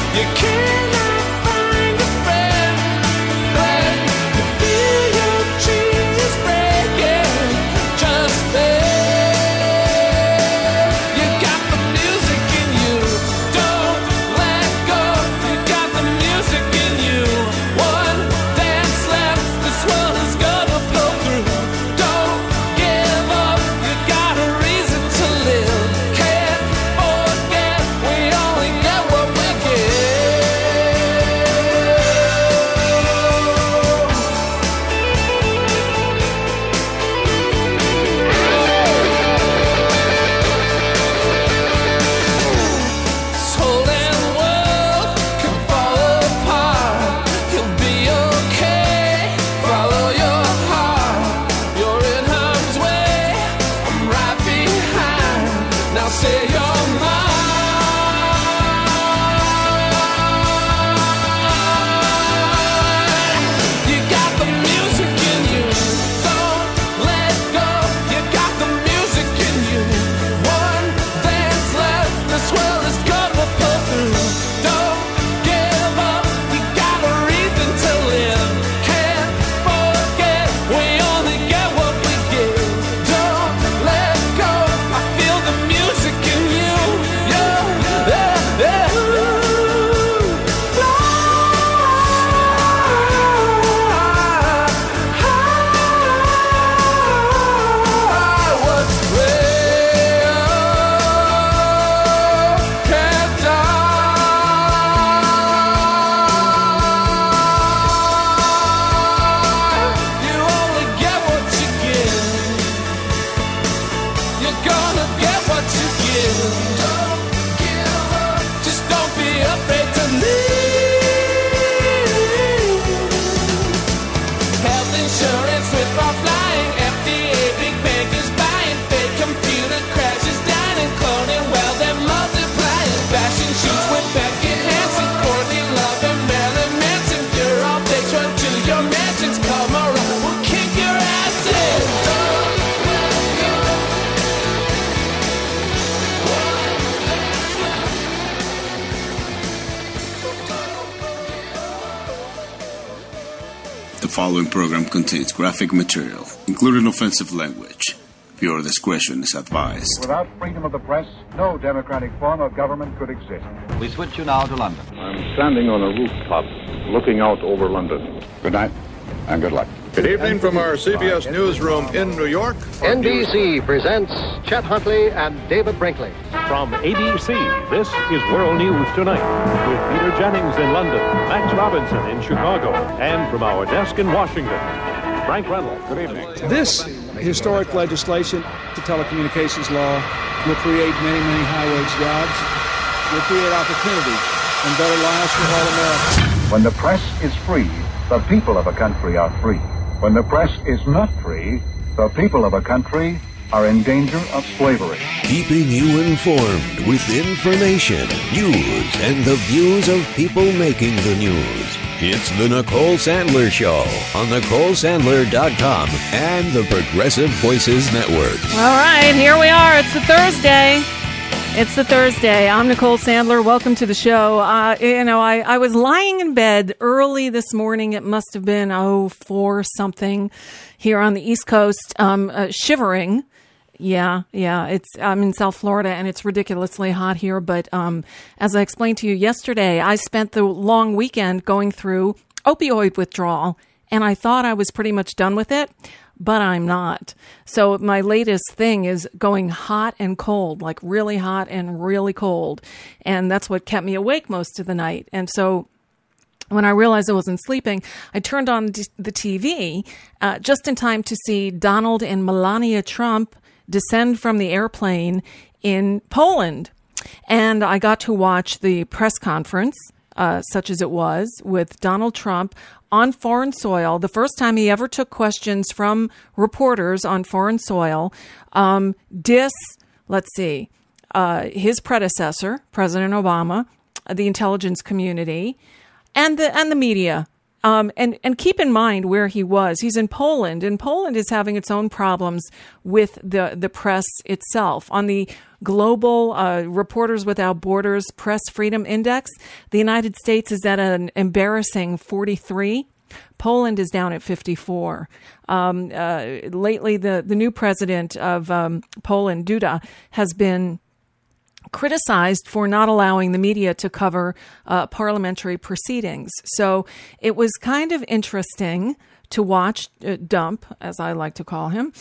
You cannot find a friend when you feel your dreams breaking. Just there, you got the music in you. Don't let go. You got the music in you. One dance left. This world is gonna pull through. Don't give up. You got a reason to live. Can't forget. We only get what we This whole damn world can fall apart. You'll be okay. Follow your heart. You're in harm's way. I'm right behind. Now say you're mine. You got the music in you. Don't let go. You got the music in you. One dance left. This world is gonna pull through. Don't give up. You got a reason to live. Can't forget. We only get what we give. Don't let go. I feel the music in you. Yeah, yeah, yeah. What's real can't die. You only get what you give. You're gonna get what you give. Don't give up. Just don't be afraid to leave. Health insurance with our flying. FDA, big bankers buying. Fake computer crashes, dining, cloning. Well, they're multiplying. Fashion shoots with Becky Hansen, Courtney Love, and Marilyn Manson. You're all fakes, run to your mansions. Come around, we'll kick your ass in. Don't let go. The following program contains graphic material, including offensive language. Viewer discretion is advised. Without freedom of the press, no democratic form of government could exist. We switch you now to London. I'm standing on a rooftop looking out over London. Good night and good luck. Good evening from our CBS newsroom in New York. NBC presents Chet Huntley and David Brinkley. From ABC, this is World News Tonight with Peter Jennings in London, Max Robinson in Chicago, and from our desk in Washington, Frank Reynolds. Good evening. This historic legislation, the telecommunications law, will create many, many high-wage jobs, will create opportunity and better lives for all Americans. When the press is free, the people of a country are free. When the press is not free, the people of a country are in danger of slavery. Keeping you informed with information, news, and the views of people making the news. It's the Nicole Sandler Show on NicoleSandler.com and the Progressive Voices Network. All right, here we are. It's the Thursday. I'm Nicole Sandler. Welcome to the show. I was lying in bed early this morning. It must have been 4 something here on the East Coast, shivering. Yeah. I'm in South Florida and it's ridiculously hot here. But as I explained to you yesterday, I spent the long weekend going through opioid withdrawal, and I thought I was pretty much done with it. But I'm not. So my latest thing is going hot and cold, like really hot and really cold. And that's what kept me awake most of the night. And so when I realized I wasn't sleeping, I turned on the TV just in time to see Donald and Melania Trump descend from the airplane in Poland. And I got to watch the press conference, such as it was, with Donald Trump on foreign soil, the first time he ever took questions from reporters on foreign soil, his predecessor, President Obama, the intelligence community, and the media. And keep in mind where he was. He's in Poland, and Poland is having its own problems with the press itself. On the global Reporters Without Borders Press Freedom Index, the United States is at an embarrassing 43. Poland is down at 54. Lately, the new president of Poland, Duda, has been criticized for not allowing the media to cover parliamentary proceedings. So it was kind of interesting to watch Dump, as I like to call him,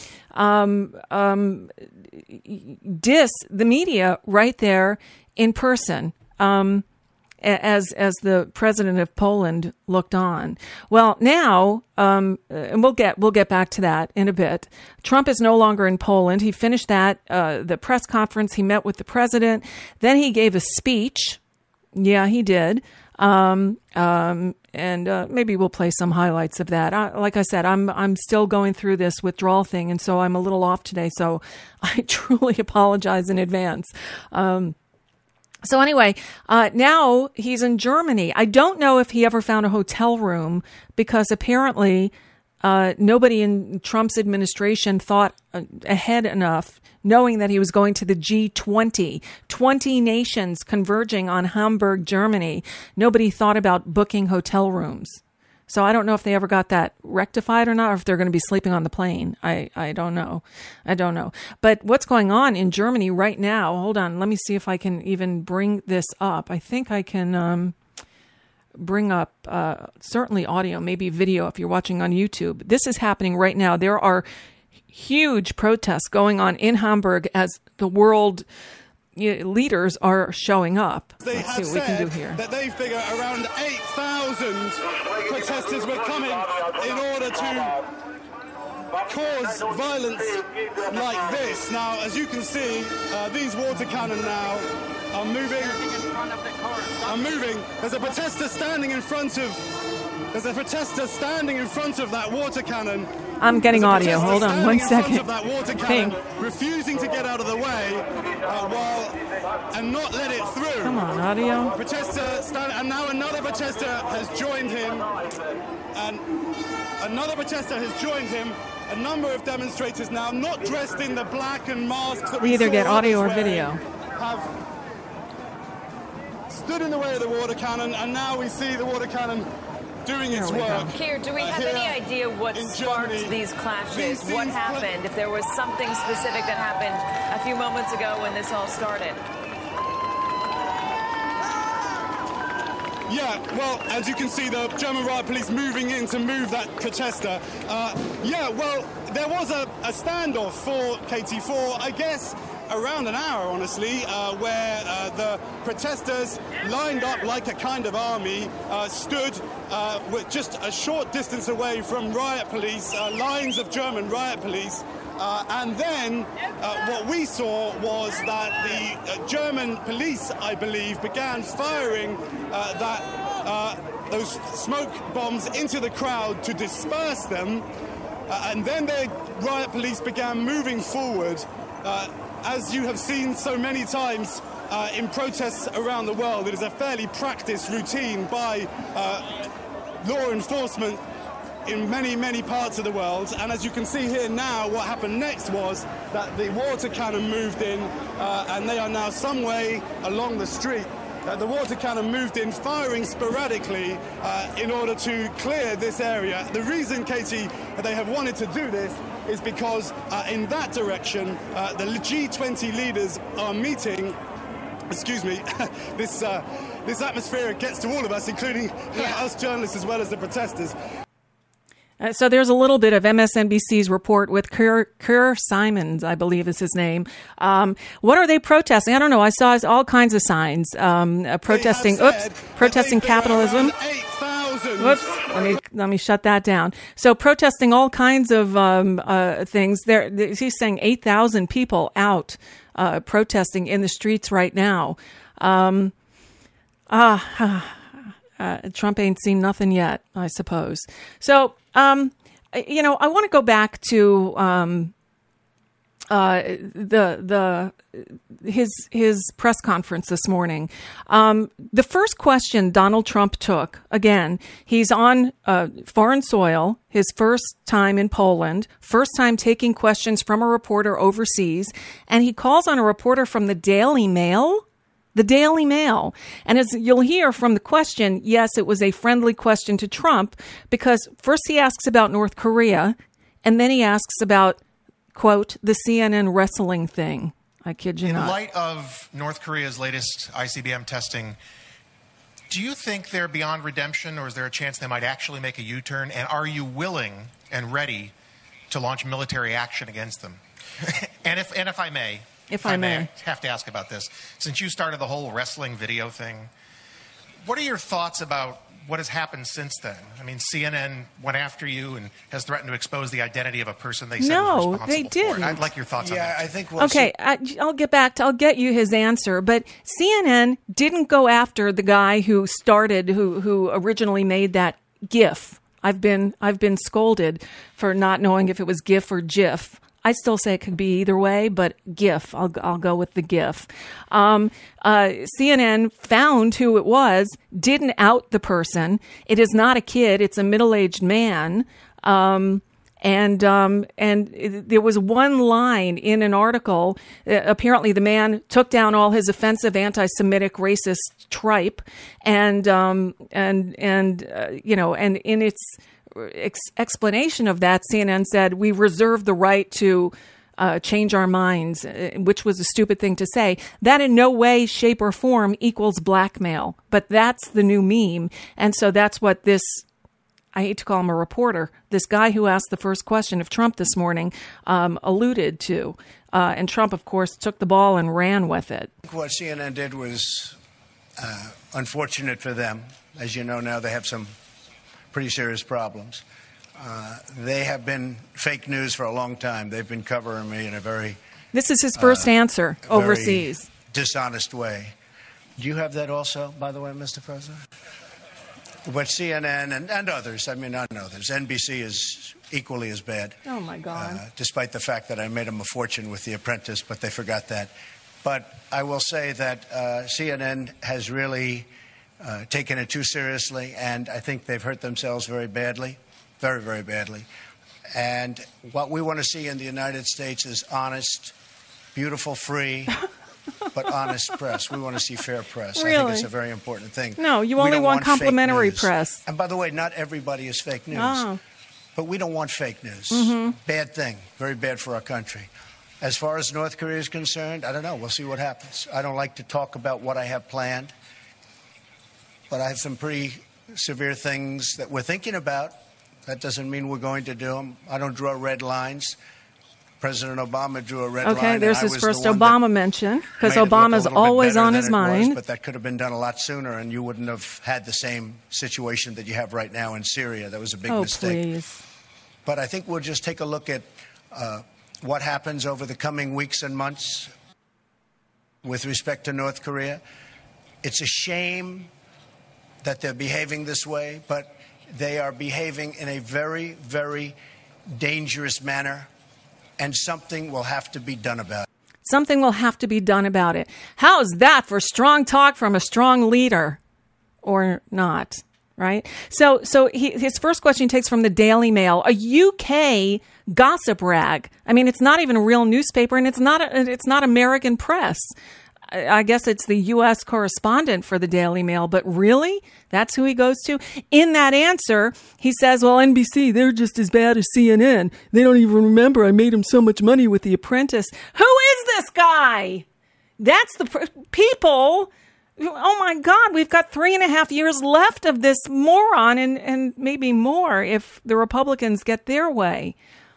diss the media right there in person. As the president of Poland looked on. Well, now, and we'll get back to that in a bit. Trump is no longer in Poland. He finished that, the press conference. He met with the president. Then he gave a speech. Yeah, he did. And maybe we'll play some highlights of that. Like I said, I'm still going through this withdrawal thing, and so I'm a little off today. So I truly apologize in advance. So anyway, now he's in Germany. I don't know if he ever found a hotel room because apparently nobody in Trump's administration thought ahead enough, knowing that he was going to the G20, 20 nations converging on Hamburg, Germany. Nobody thought about booking hotel rooms. So I don't know if they ever got that rectified or not, or if they're going to be sleeping on the plane. I don't know. I don't know. But what's going on in Germany right now? Hold on. Let me see if I can even bring this up. I think I can bring up certainly audio, maybe video if you're watching on YouTube. This is happening right now. There are huge protests going on in Hamburg as the world leaders are showing up. Let's see what we can do here. That they figure around 8,000 protesters were coming in order to cause violence like this. Now, as you can see, these water cannon now are moving. There's a protester standing in front of that water cannon. I'm getting audio. Hold on 1 second. Refusing to get out of the way and not let it through. Come on, audio. And now another protester has joined him. And another protester has joined him. A number of demonstrators now, not dressed in the black and masks that we either saw get audio or wearing, video. Have stood in the way of the water cannon, and now we see the water cannon doing its work. Keir, do we have any idea what sparked these clashes? What happened? If there was something specific that happened a few moments ago when this all started? Yeah, well, as you can see, the German riot police moving in to move that protester. There was a standoff for KT4, I guess, around an hour, honestly, where the protesters lined up like a kind of army, stood with just a short distance away from riot police, lines of German riot police. And then what we saw was that the German police, I believe, began firing those smoke bombs into the crowd to disperse them. And then the riot police began moving forward. As you have seen so many times in protests around the world, it is a fairly practiced routine by law enforcement in many, many parts of the world. And as you can see here now, what happened next was that the water cannon moved in, and they are now some way along the street. The water cannon moved in, firing sporadically in order to clear this area. The reason, Katie, they have wanted to do this is because in that direction, the G20 leaders are meeting. Excuse me, this atmosphere gets to all of us, including us journalists as well as the protesters. So there's a little bit of MSNBC's report with Keir Simons, I believe is his name. What are they protesting? I don't know. I saw all kinds of signs protesting. Protesting capitalism. Whoops. Let me shut that down. So protesting all kinds of things. He's saying 8,000 people out protesting in the streets right now. Trump ain't seen nothing yet, I suppose. So, I want to go back to his press conference this morning. The first question Donald Trump took, again, he's on foreign soil, his first time in Poland, first time taking questions from a reporter overseas, and he calls on a reporter from the Daily Mail. The Daily Mail. And as you'll hear from the question, yes, it was a friendly question to Trump, because first he asks about North Korea, and then he asks about, quote, the CNN wrestling thing. I kid you not. In light of North Korea's latest ICBM testing, do you think they're beyond redemption, or is there a chance they might actually make a U-turn? And are you willing and ready to launch military action against them? and if I may, I have to ask about this. Since you started the whole wrestling video thing, what are your thoughts about what has happened since then? I mean, CNN went after you and has threatened to expose the identity of a person they said was responsible they didn't. for it. I'd like your thoughts on that. I think I'll get you his answer. But CNN didn't go after the guy who started, who originally made that GIF. I've been scolded for not knowing if it was GIF or GIF. I still say it could be either way, but GIF. I'll go with the GIF. CNN found who it was, didn't out the person. It is not a kid; it's a middle-aged man. And there was one line in an article. Apparently, the man took down all his offensive, anti-Semitic, racist tripe, and in its explanation of that, CNN said, we reserve the right to change our minds, which was a stupid thing to say. That in no way, shape, or form equals blackmail. But that's the new meme. And so that's what this, I hate to call him a reporter, this guy who asked the first question of Trump this morning alluded to. And Trump, of course, took the ball and ran with it. What CNN did was unfortunate for them. As you know now, they have some pretty serious problems. They have been fake news for a long time. They've been covering me in a very... This is his first answer overseas. Dishonest way. Do you have that also, by the way, Mr. President? But CNN and others, I mean, not others, NBC is equally as bad. Oh, my God. Despite the fact that I made them a fortune with The Apprentice, but they forgot that. But I will say that CNN has really... taken it too seriously, and I think they've hurt themselves very badly, very, very badly. And what we want to see in the United States is honest, beautiful, free, but honest press. We want to see fair press. Really? I think it's a very important thing. No, you only want complimentary press. And by the way, not everybody is fake news. Oh. But we don't want fake news. Mm-hmm. Bad thing, very bad for our country. As far as North Korea is concerned, I don't know. We'll see what happens. I don't like to talk about what I have planned. But I have some pretty severe things that we're thinking about. That doesn't mean we're going to do them. I don't draw red lines. President Obama drew a red line. Okay, there's his first Obama mention, because Obama's always on his mind. But that could have been done a lot sooner, and you wouldn't have had the same situation that you have right now in Syria. That was a big mistake. Please. But I think we'll just take a look at what happens over the coming weeks and months with respect to North Korea. It's a shame that they're behaving this way, but they are behaving in a very, very dangerous manner, and something will have to be done about it. Something will have to be done about it. How's that for strong talk from a strong leader? Or not, right? So his first question he takes from the Daily Mail, a UK gossip rag. I mean, it's not even a real newspaper, and it's not American press. I guess it's the U.S. correspondent for the Daily Mail, but really? That's who he goes to? In that answer, he says, well, NBC, they're just as bad as CNN. They don't even remember I made them so much money with The Apprentice. Who is this guy? That's the people. Oh, my God, we've got 3.5 years left of this moron and maybe more if the Republicans get their way.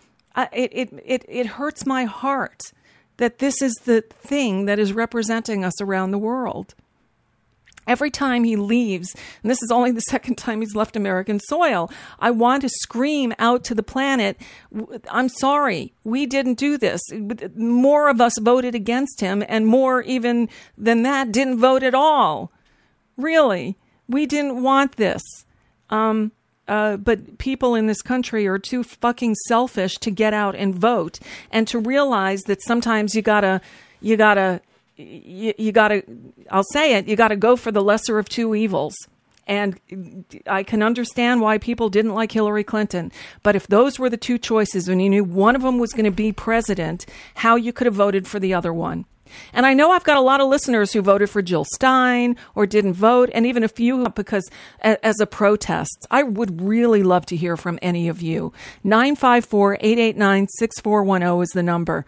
It hurts my heart that this is the thing that is representing us around the world. Every time he leaves, and this is only the second time he's left American soil, I want to scream out to the planet, I'm sorry, we didn't do this. More of us voted against him, and more even than that didn't vote at all. Really, we didn't want this. but people in this country are too fucking selfish to get out and vote, and to realize that sometimes you gotta, I'll say it, you gotta go for the lesser of two evils. And I can understand why people didn't like Hillary Clinton. But if those were the two choices, and you knew one of them was going to be president, how you could have voted for the other one. And I know I've got a lot of listeners who voted for Jill Stein or didn't vote, and even a few because as a protest. I would really love to hear from any of you. 954-889-6410 is the number.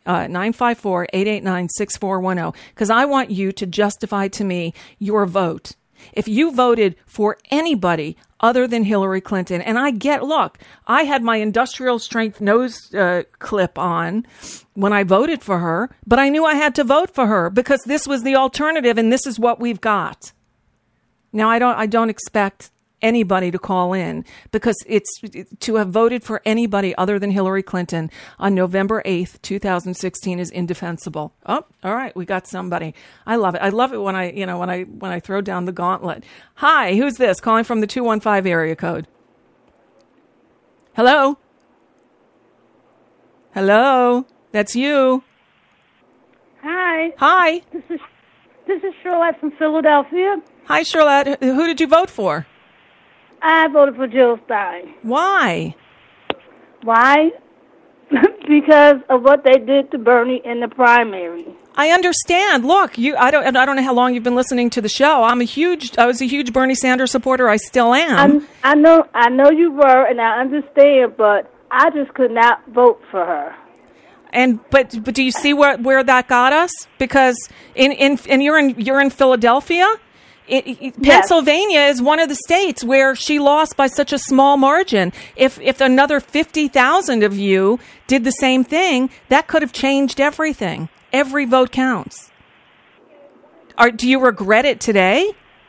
954-889-6410, because I want you to justify to me your vote. If you voted for anybody other than Hillary Clinton, and look, I had my industrial strength nose clip on when I voted for her, but I knew I had to vote for her because this was the alternative, and this is what we've got. Now, I don't expect anybody to call in, because it's to have voted for anybody other than Hillary Clinton on November 8th, 2016 is indefensible. Oh, all right. We got somebody. I love it. I love it when I throw down the gauntlet. Hi, who's this? Calling from the 215 area code. Hello? Hello? That's you. Hi. Hi. This is Charlotte from Philadelphia. Hi, Charlotte. Who did you vote for? I voted for Jill Stein. Why? Why? Because of what they did to Bernie in the primary. I understand. Look, I don't know how long you've been listening to the show. I was a huge Bernie Sanders supporter. I still am. I know you were, and I understand, but I just could not vote for her. But do you see where that got us? Because you're in Philadelphia. Pennsylvania is one of the states where she lost by such a small margin. If another 50,000 of you did the same thing, that could have changed everything. Every vote counts. Do you regret it today?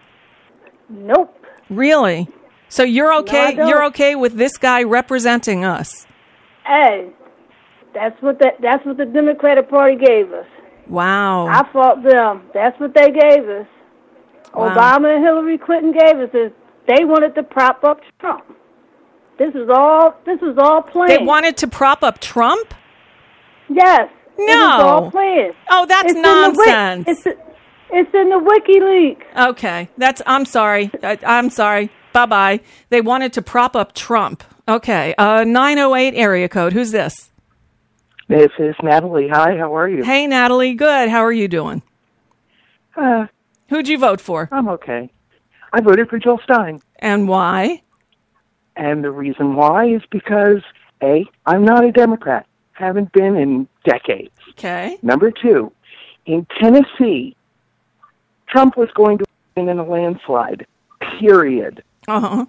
Nope. Really? So you're okay? No, you're okay with this guy representing us? Hey, that's what the Democratic Party gave us. Wow. I fought them. That's what they gave us. Wow. Obama and Hillary Clinton gave us is they wanted to prop up Trump. This was all planned. They wanted to prop up Trump? Yes. No. It was all planned. Oh, that's nonsense. It's in the WikiLeaks. Okay. I'm sorry. I'm sorry. Bye-bye. They wanted to prop up Trump. Okay. 908 area code. Who's this? This is Natalie. Hi, how are you? Hey, Natalie. Good. How are you doing? Who'd you vote for? I'm okay. I voted for Jill Stein. And why? And the reason why is because, A, I'm not a Democrat. Haven't been in decades. Okay. Number two, in Tennessee, Trump was going to win in a landslide, period. Uh-huh.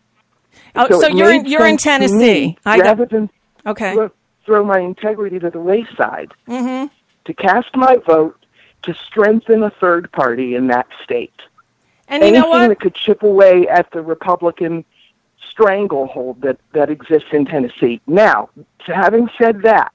So you're in Tennessee. Rather than okay. throw my integrity to the wayside, mm-hmm. to cast my vote to strengthen a third party in that state. And you know what? Anything that could chip away at the Republican stranglehold that exists in Tennessee. Now, having said that,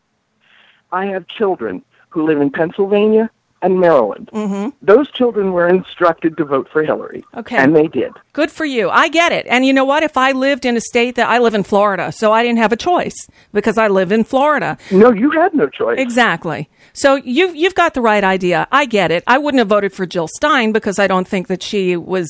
I have children who live in Pennsylvania and Maryland. Mm-hmm. Those children were instructed to vote for Hillary. Okay. And they did. Good for you. I get it. And you know what? If I lived in a state I live in Florida, so I didn't have a choice because I live in Florida. No, you had no choice. Exactly. So you've got the right idea. I get it. I wouldn't have voted for Jill Stein because I don't think that she was,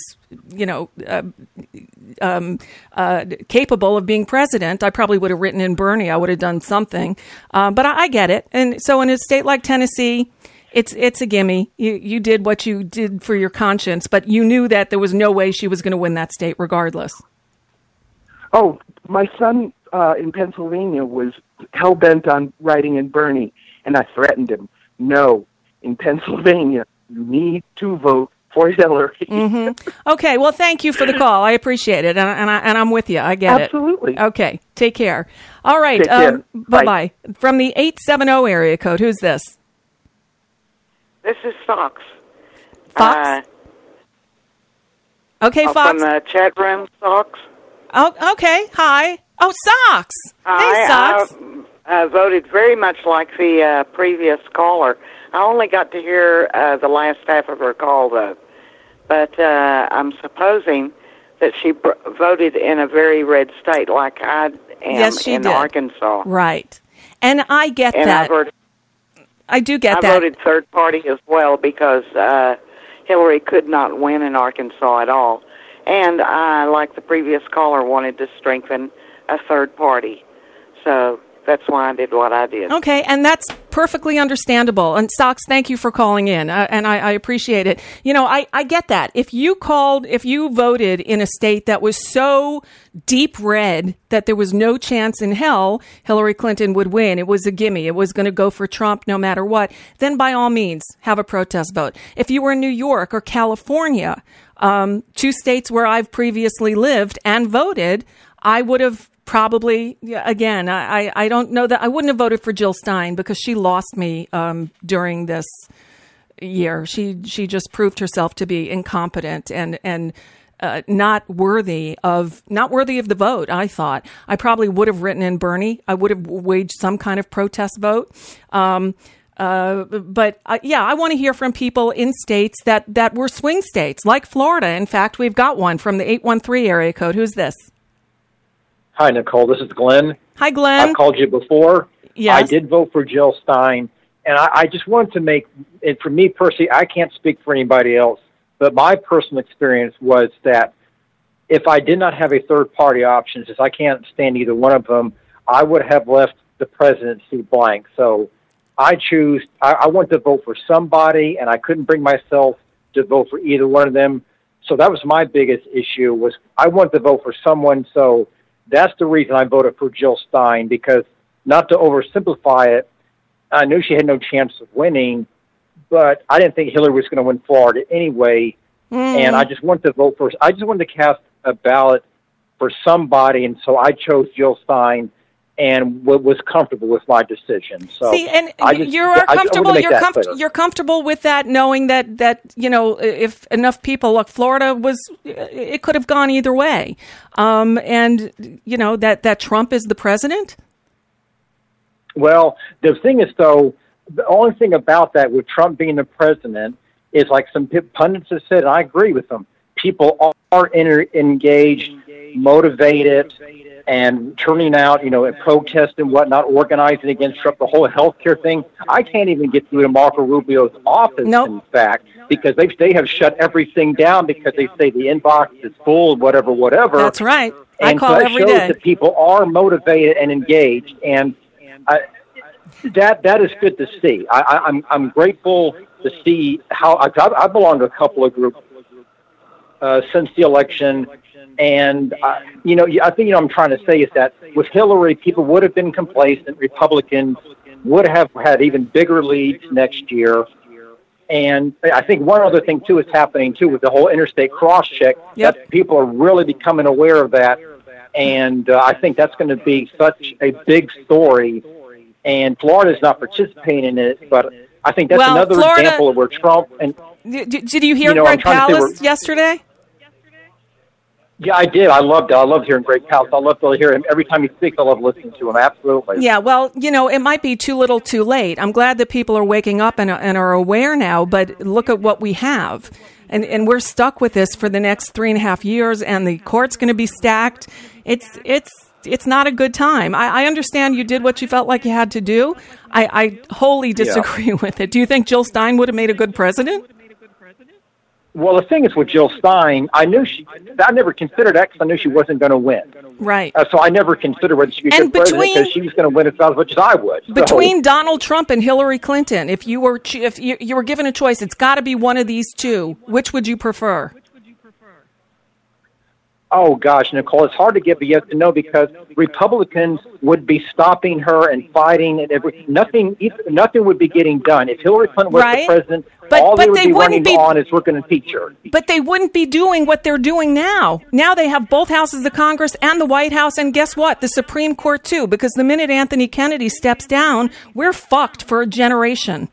capable of being president. I probably would have written in Bernie. I would have done something. But I get it. And so in a state like Tennessee, it's a gimme. You did what you did for your conscience, but you knew that there was no way she was going to win that state regardless. Oh, my son in Pennsylvania was hell-bent on writing in Bernie, and I threatened him. No, in Pennsylvania, you need to vote for Hillary. Mm-hmm. Okay, well, thank you for the call. I appreciate it, and I'm with you. I get Absolutely. it. Okay, take care. All right, take care. Bye-bye. From the 870 area code, who's this? This is Fox. Fox? Okay, Fox. From the chat room, Fox. Oh, okay. Hi. Oh, Socks. Hey, Socks. I voted very much like the previous caller. I only got to hear the last half of her call, though. But I'm supposing that she voted in a very red state like I am Yes, she in did. Arkansas. Right. And I get And that. I do get that. I voted third party as well because Hillary could not win in Arkansas at all. And I, like the previous caller, wanted to strengthen a third party. So that's why I did what I did. Okay, and that's perfectly understandable. And Socks, thank you for calling in, and I appreciate it. You know, I get that. If you voted in a state that was so deep red that there was no chance in hell Hillary Clinton would win, it was a gimme, it was going to go for Trump no matter what, then by all means, have a protest vote. If you were in New York or California, two states where I've previously lived and voted, I would have probably, again, I don't know that I wouldn't have voted for Jill Stein because she lost me during this year. She just proved herself to be incompetent and not worthy of the vote. I thought I probably would have written in Bernie. I would have waged some kind of protest vote. But I want to hear from people in states that were swing states like Florida. In fact, we've got one from the 813 area code. Who's this? Hi, Nicole. This is Glenn. Hi, Glenn. I've called you before. Yes. I did vote for Jill Stein, and I just wanted to make, and for me personally, I can't speak for anybody else, but my personal experience was that if I did not have a third-party option, since I can't stand either one of them, I would have left the presidency blank. So I wanted to vote for somebody, and I couldn't bring myself to vote for either one of them. So that was my biggest issue, was I wanted to vote for someone. So that's the reason I voted for Jill Stein, because not to oversimplify it, I knew she had no chance of winning, but I didn't think Hillary was going to win Florida anyway. And I just wanted to cast a ballot for somebody, and so I chose Jill Stein and was comfortable with my decision. So see, and you're comfortable with that, knowing that you know, if enough people, look, Florida it could have gone either way, and you know that Trump is the president. Well, the thing is, though, the only thing about that with Trump being the president is, like some pundits have said, and I agree with them, people are engaged, motivated, and turning out, you know, and protest and whatnot, organizing against Trump, the whole healthcare thing. I can't even get through to Marco Rubio's office, in fact, because they have shut everything down because they say the inbox is full, whatever. That's right. And I call so that every shows day. that people are motivated and engaged, and that is good to see. I'm grateful to see how I belong to a couple of groups since the election. And, you know, I think, you know, I'm trying to say is that with Hillary, people would have been complacent. Republicans would have had even bigger leads next year. And I think one other thing, too, is happening, too, with the whole interstate cross-check. Yep. That people are really becoming aware of that. And I think that's going to be such a big story. And Florida's not participating in it, but I think that's another example of where Trump and... Did you hear Greg Palast yesterday? Yeah, I did. I loved it. I loved hearing Greg Palast. I love to hear him. Every time he speaks, I love listening to him. Absolutely. Yeah, well, you know, it might be too little too late. I'm glad that people are waking up and are aware now, but look at what we have. And we're stuck with this for the next 3.5 years, and the court's going to be stacked. It's not a good time. I understand you did what you felt like you had to do. I wholly disagree with it. Do you think Jill Stein would have made a good president? Well, the thing is with Jill Stein, I never considered that because I knew she wasn't going to win. Right. So I never considered whether she could be president because she was going to win as much as I would. Between Donald Trump and Hillary Clinton, if you were given a choice, it's got to be one of these two. Which would you prefer? Oh, gosh, Nicole, it's hard to get yes to no because Republicans would be stopping her and fighting and nothing would be getting done. If Hillary Clinton was the president, all they would be running on is we're going to impeach her. But they wouldn't be doing what they're doing now. Now they have both houses of Congress and the White House, and guess what? The Supreme Court, too, because the minute Anthony Kennedy steps down, we're fucked for a generation.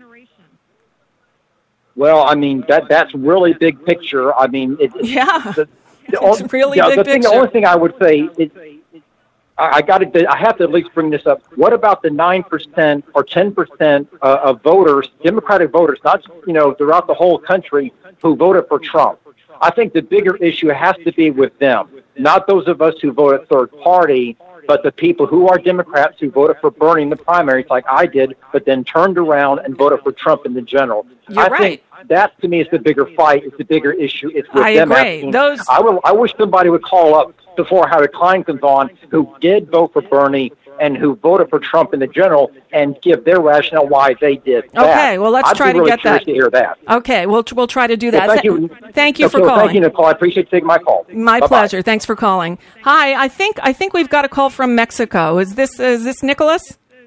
Well, I mean, that's really big picture. I mean, it's really big picture. The only thing I would say is I have to at least bring this up. What about the 9% or 10% of voters, Democratic voters, not throughout the whole country, who voted for Trump? I think the bigger issue has to be with them, not those of us who voted third party, but the people who are Democrats who voted for Bernie in the primaries like I did, but then turned around and voted for Trump in the general. You're right. Think that, to me, is the bigger fight. It's the bigger issue. It's with them agree. asking. I wish somebody would call up before Howard Klein comes on, who did vote for Bernie and who voted for Trump in the general, and give their rationale why they did that. Okay, well, let's try to get that. To hear that. Okay, we'll try to do that. Well, thank you. Thank you for calling. Thank you, Nicole. I appreciate you taking my call. My Bye-bye. pleasure. Thanks for calling. Hi, I think we've got a call from Mexico. Is this Nicholas?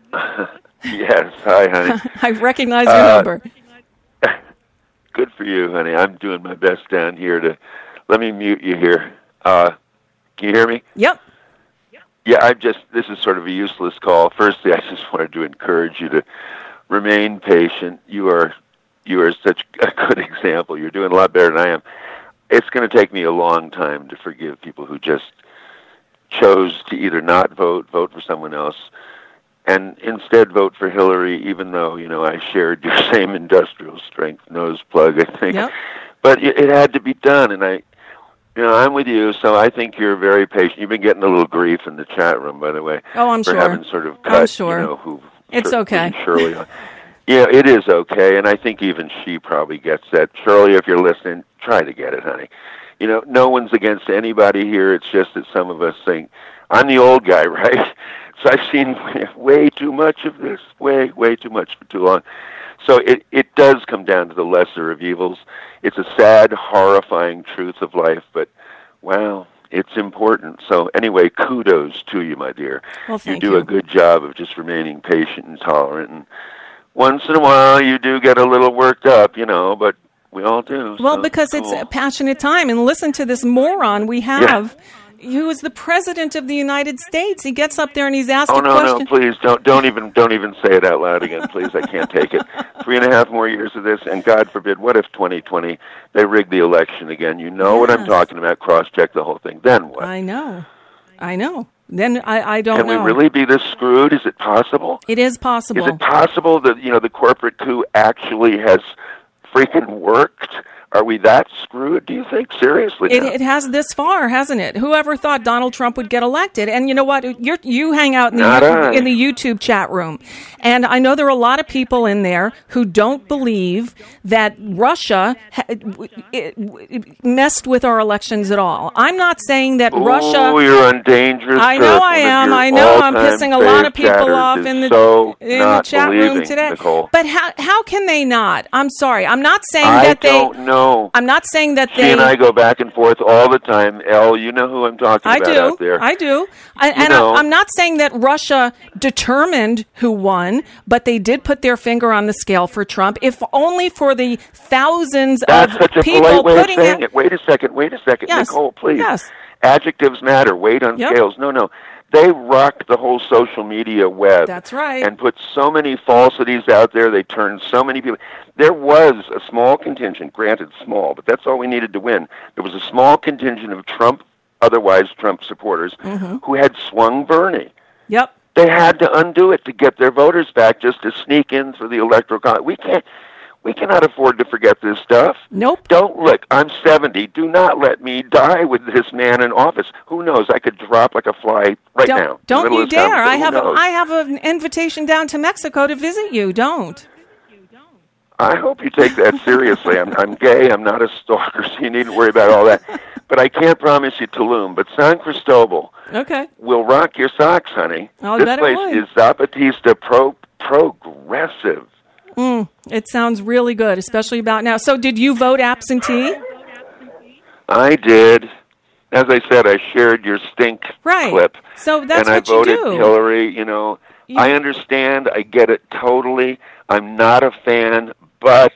Yes. Hi, honey. I recognize your number. Good for you, honey. I'm doing my best down here let me mute you here. Can you hear me? Yep. Yeah, this is sort of a useless call. Firstly, I just wanted to encourage you to remain patient. You are such a good example. You're doing a lot better than I am. It's going to take me a long time to forgive people who just chose to either not vote for someone else, and instead vote for Hillary, even though, I shared your same industrial strength nose plug, I think. Yep. But it had to be done, and I'm with you, so I think you're very patient. You've been getting a little grief in the chat room, by the way. Oh, I'm for sure. having sort of cut, I'm sure. It's okay. Shirley. Yeah, it is okay, and I think even she probably gets that. Shirley, if you're listening, try to get it, honey. No one's against anybody here. It's just that some of us think, I'm the old guy, right? So I've seen way too much of this, way too much for too long. So it does come down to the lesser of evils. It's a sad, horrifying truth of life, but, wow, it's important. So anyway, kudos to you, my dear. Well, thank you do a good job of just remaining patient and tolerant. And once in a while, you do get a little worked up, but we all do. Well, so because cool. it's a passionate time. And listen to this moron we have. Yeah. Who is the president of the United States? He gets up there and he's asked a question. No, please don't even say it out loud again, please. I can't take it. 3.5 more years of this, and God forbid, what if 2020 they rig the election again? You know what I'm talking about. Cross-check the whole thing. Then what? I know. Then I don't know. Can we really be this screwed? Is it possible? It is possible. Is it possible that the corporate coup actually has freaking worked? Are we that screwed, do you think? Seriously? It has this far, hasn't it? Whoever thought Donald Trump would get elected? And you know what? You hang out in the YouTube chat room. And I know there are a lot of people in there who don't believe that Russia messed with our elections at all. I'm not saying that Russia... Oh, you're on dangerous I know I am. I know I'm pissing a lot of people off in the chat room today. Nicole. But how can they not? I'm sorry. I'm not saying I don't know. I'm not saying that she and I go back and forth all the time. Elle, you know who I'm talking about out there. I do. I'm not saying that Russia determined who won, but they did put their finger on the scale for Trump, if only for the thousands of people putting it. That's such a polite way of saying it. Wait a second. Yes. Nicole, please. Yes. Adjectives matter. Weight on scales. No. They rocked the whole social media web. That's right. And put so many falsities out there. They turned so many people. There was a small contingent, granted small, but that's all we needed to win. There was a small contingent of otherwise Trump supporters, who had swung Bernie. Yep. They had to undo it to get their voters back, just to sneak in through the electoral college. We cannot afford to forget this stuff. Nope. Don't look. I'm 70. Do not let me die with this man in office. Who knows? I could drop like a fly now. Don't you dare! I have an invitation down to Mexico to visit you. Don't. I hope you take that seriously. I'm gay. I'm not a stalker, so you needn't worry about all that. But I can't promise you Tulum. But San Cristobal will rock your socks, honey. This place is Zapatista progressive. It sounds really good, especially about now. So did you vote absentee? I did. As I said, I shared your stink clip. So that's what you do. And I voted Hillary, I understand. I get it totally. I'm not a fan, but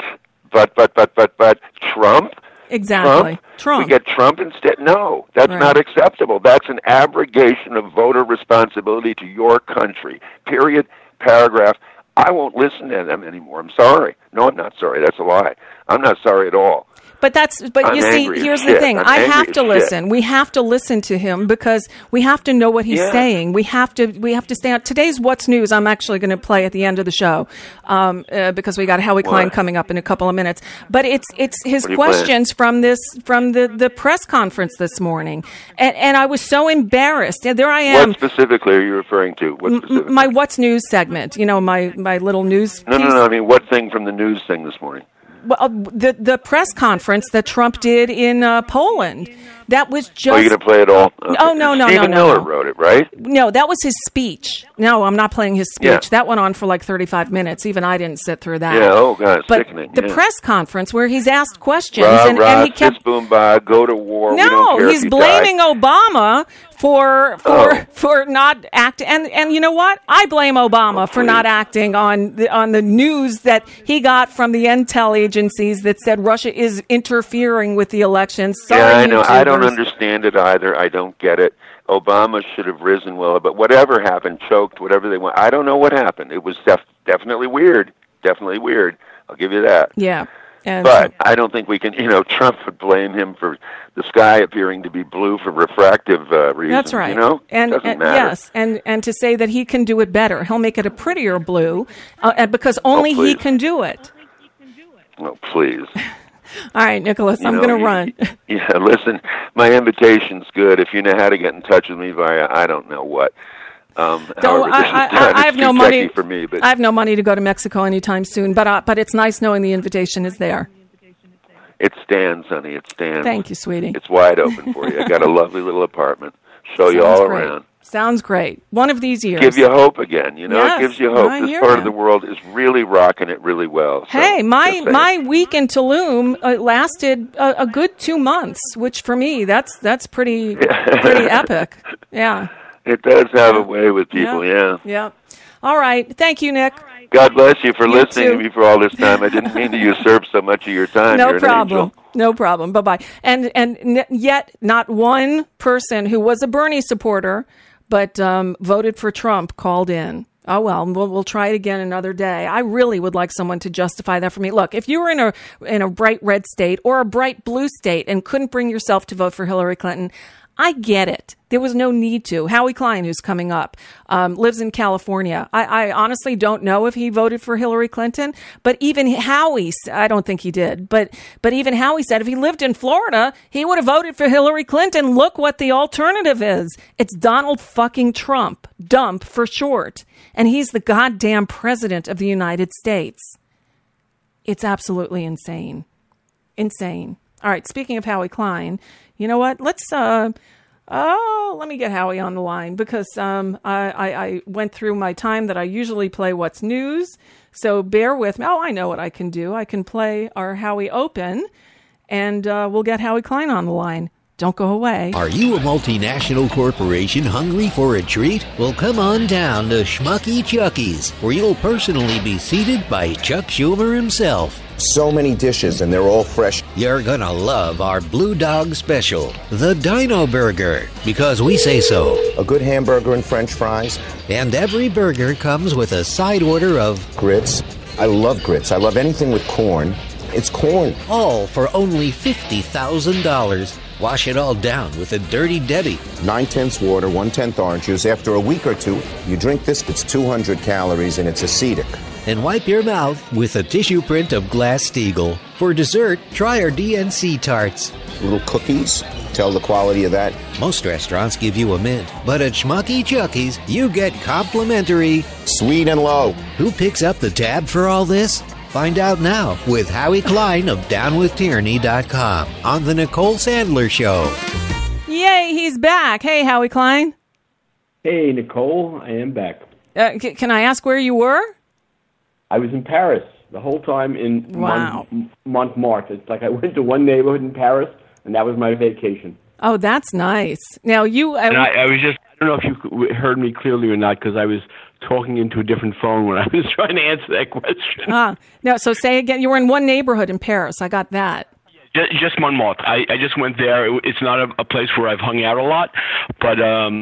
Trump? Exactly. Trump. We get Trump instead? No, that's not acceptable. That's an abrogation of voter responsibility to your country. Period. Paragraph. I won't listen to them anymore. I'm sorry. No, I'm not sorry. That's a lie. I'm not sorry at all. But you see, here's the thing. I have to listen. We have to listen to him because we have to know what he's saying. We have to stay on. Today's What's News I'm actually going to play at the end of the show because we got Howie Klein coming up in a couple of minutes. But it's his questions from the press conference this morning. And I was so embarrassed. And there I am. What specifically are you referring to? My What's News segment. My little news piece. No. I mean, what thing from the news thing this morning? Well, the press conference that Trump did in Poland, that was just... Oh, you're going to play it all? Okay. Oh, no. Stephen Miller wrote it, right? No, that was his speech. No, I'm not playing his speech. Yeah. That went on for like 35 minutes. Even I didn't sit through that. Yeah, oh, God, it's sickening. The press conference where he's asked questions and he kept... boom, bah, go to war. No, we don't care he's blaming Obama for not acting, and you know what? I blame Obama for not acting on the news that he got from the intel agencies that said Russia is interfering with the elections. Sorry, I know. YouTubers. I don't understand it either. I don't get it. Obama should have risen well, but whatever happened, choked, whatever they want. I don't know what happened. It was definitely weird. Definitely weird. I'll give you that. Yeah. But I don't think we can, Trump would blame him for the sky appearing to be blue for refractive reasons. That's right. And doesn't matter. Yes, and to say that he can do it better. He'll make it a prettier blue because only he can do it. Oh, please. All right, Nicholas, I'm going to run. Yeah, listen, my invitation's good. If you know how to get in touch with me via I don't know what. I have no money for me, but I have no money to go to Mexico anytime soon. But it's nice knowing the invitation is there. It stands, honey. It stands. Thank you, sweetie. It's wide open for you. I got a lovely little apartment. Show you all around. Sounds great. One of these years. Give you hope again. It gives you hope. This part of the world is really rocking it really well. So, hey, my week in Tulum lasted a good 2 months, which for me that's pretty epic. Yeah. It does have a way with people, Yeah. All right. Thank you, Nick. God bless you for listening to me for all this time. I didn't mean to usurp so much of your time. No problem. No problem. Bye-bye. And yet not one person who was a Bernie supporter but voted for Trump called in. Oh, well, we'll try it again another day. I really would like someone to justify that for me. Look, if you were in a bright red state or a bright blue state and couldn't bring yourself to vote for Hillary Clinton, I get it. There was no need to. Howie Klein, who's coming up, lives in California. I honestly don't know if he voted for Hillary Clinton, but even Howie, I don't think he did, but even Howie said if he lived in Florida, he would have voted for Hillary Clinton. Look what the alternative is. It's Donald fucking Trump, Dump for short, and he's the goddamn president of the United States. It's absolutely insane. Insane. All right, speaking of Howie Klein, you know what? Let's let me get Howie on the line because I went through my time that I usually play What's News. So bear with me. Oh, I know what I can do. I can play our Howie Open, and we'll get Howie Klein on the line. Don't go away. Are you a multinational corporation hungry for a treat? Well, come on down to Schmucky Chucky's, where you'll personally be seated by Chuck Schumer himself. So many dishes, and they're all fresh. You're gonna love our Blue Dog Special, the Dino Burger, because we say so. A good hamburger and French fries. And every burger comes with a side order of grits. I love grits. I love anything with corn. It's corn. All for only $50,000. Wash it all down with a Dirty Debbie. 9/10 water, 1/10 orange juice. After a week or two, you drink this. It's 200 calories and it's acidic. And wipe your mouth with a tissue print of Glass-Steagall. For dessert, try our DNC tarts. Little cookies. Tell the quality of that. Most restaurants give you a mint, but at Schmucky Chucky's, you get complimentary sweet and low. Who picks up the tab for all this? Find out now with Howie Klein of DownWithTyranny.com on The Nicole Sandler Show. Yay, he's back. Hey, Howie Klein. Hey, Nicole, I am back. Can I ask where you were? I was in Paris the whole time in Montmartre. It's like I went to one neighborhood in Paris, and that was my vacation. Oh, that's nice. Now, I was just, I don't know if you heard me clearly or not, because I was talking into a different phone when I was trying to answer that question. No, so say again, you were in one neighborhood in Paris. I got that. Just Montmartre. I just went there. It's not a place where I've hung out a lot, but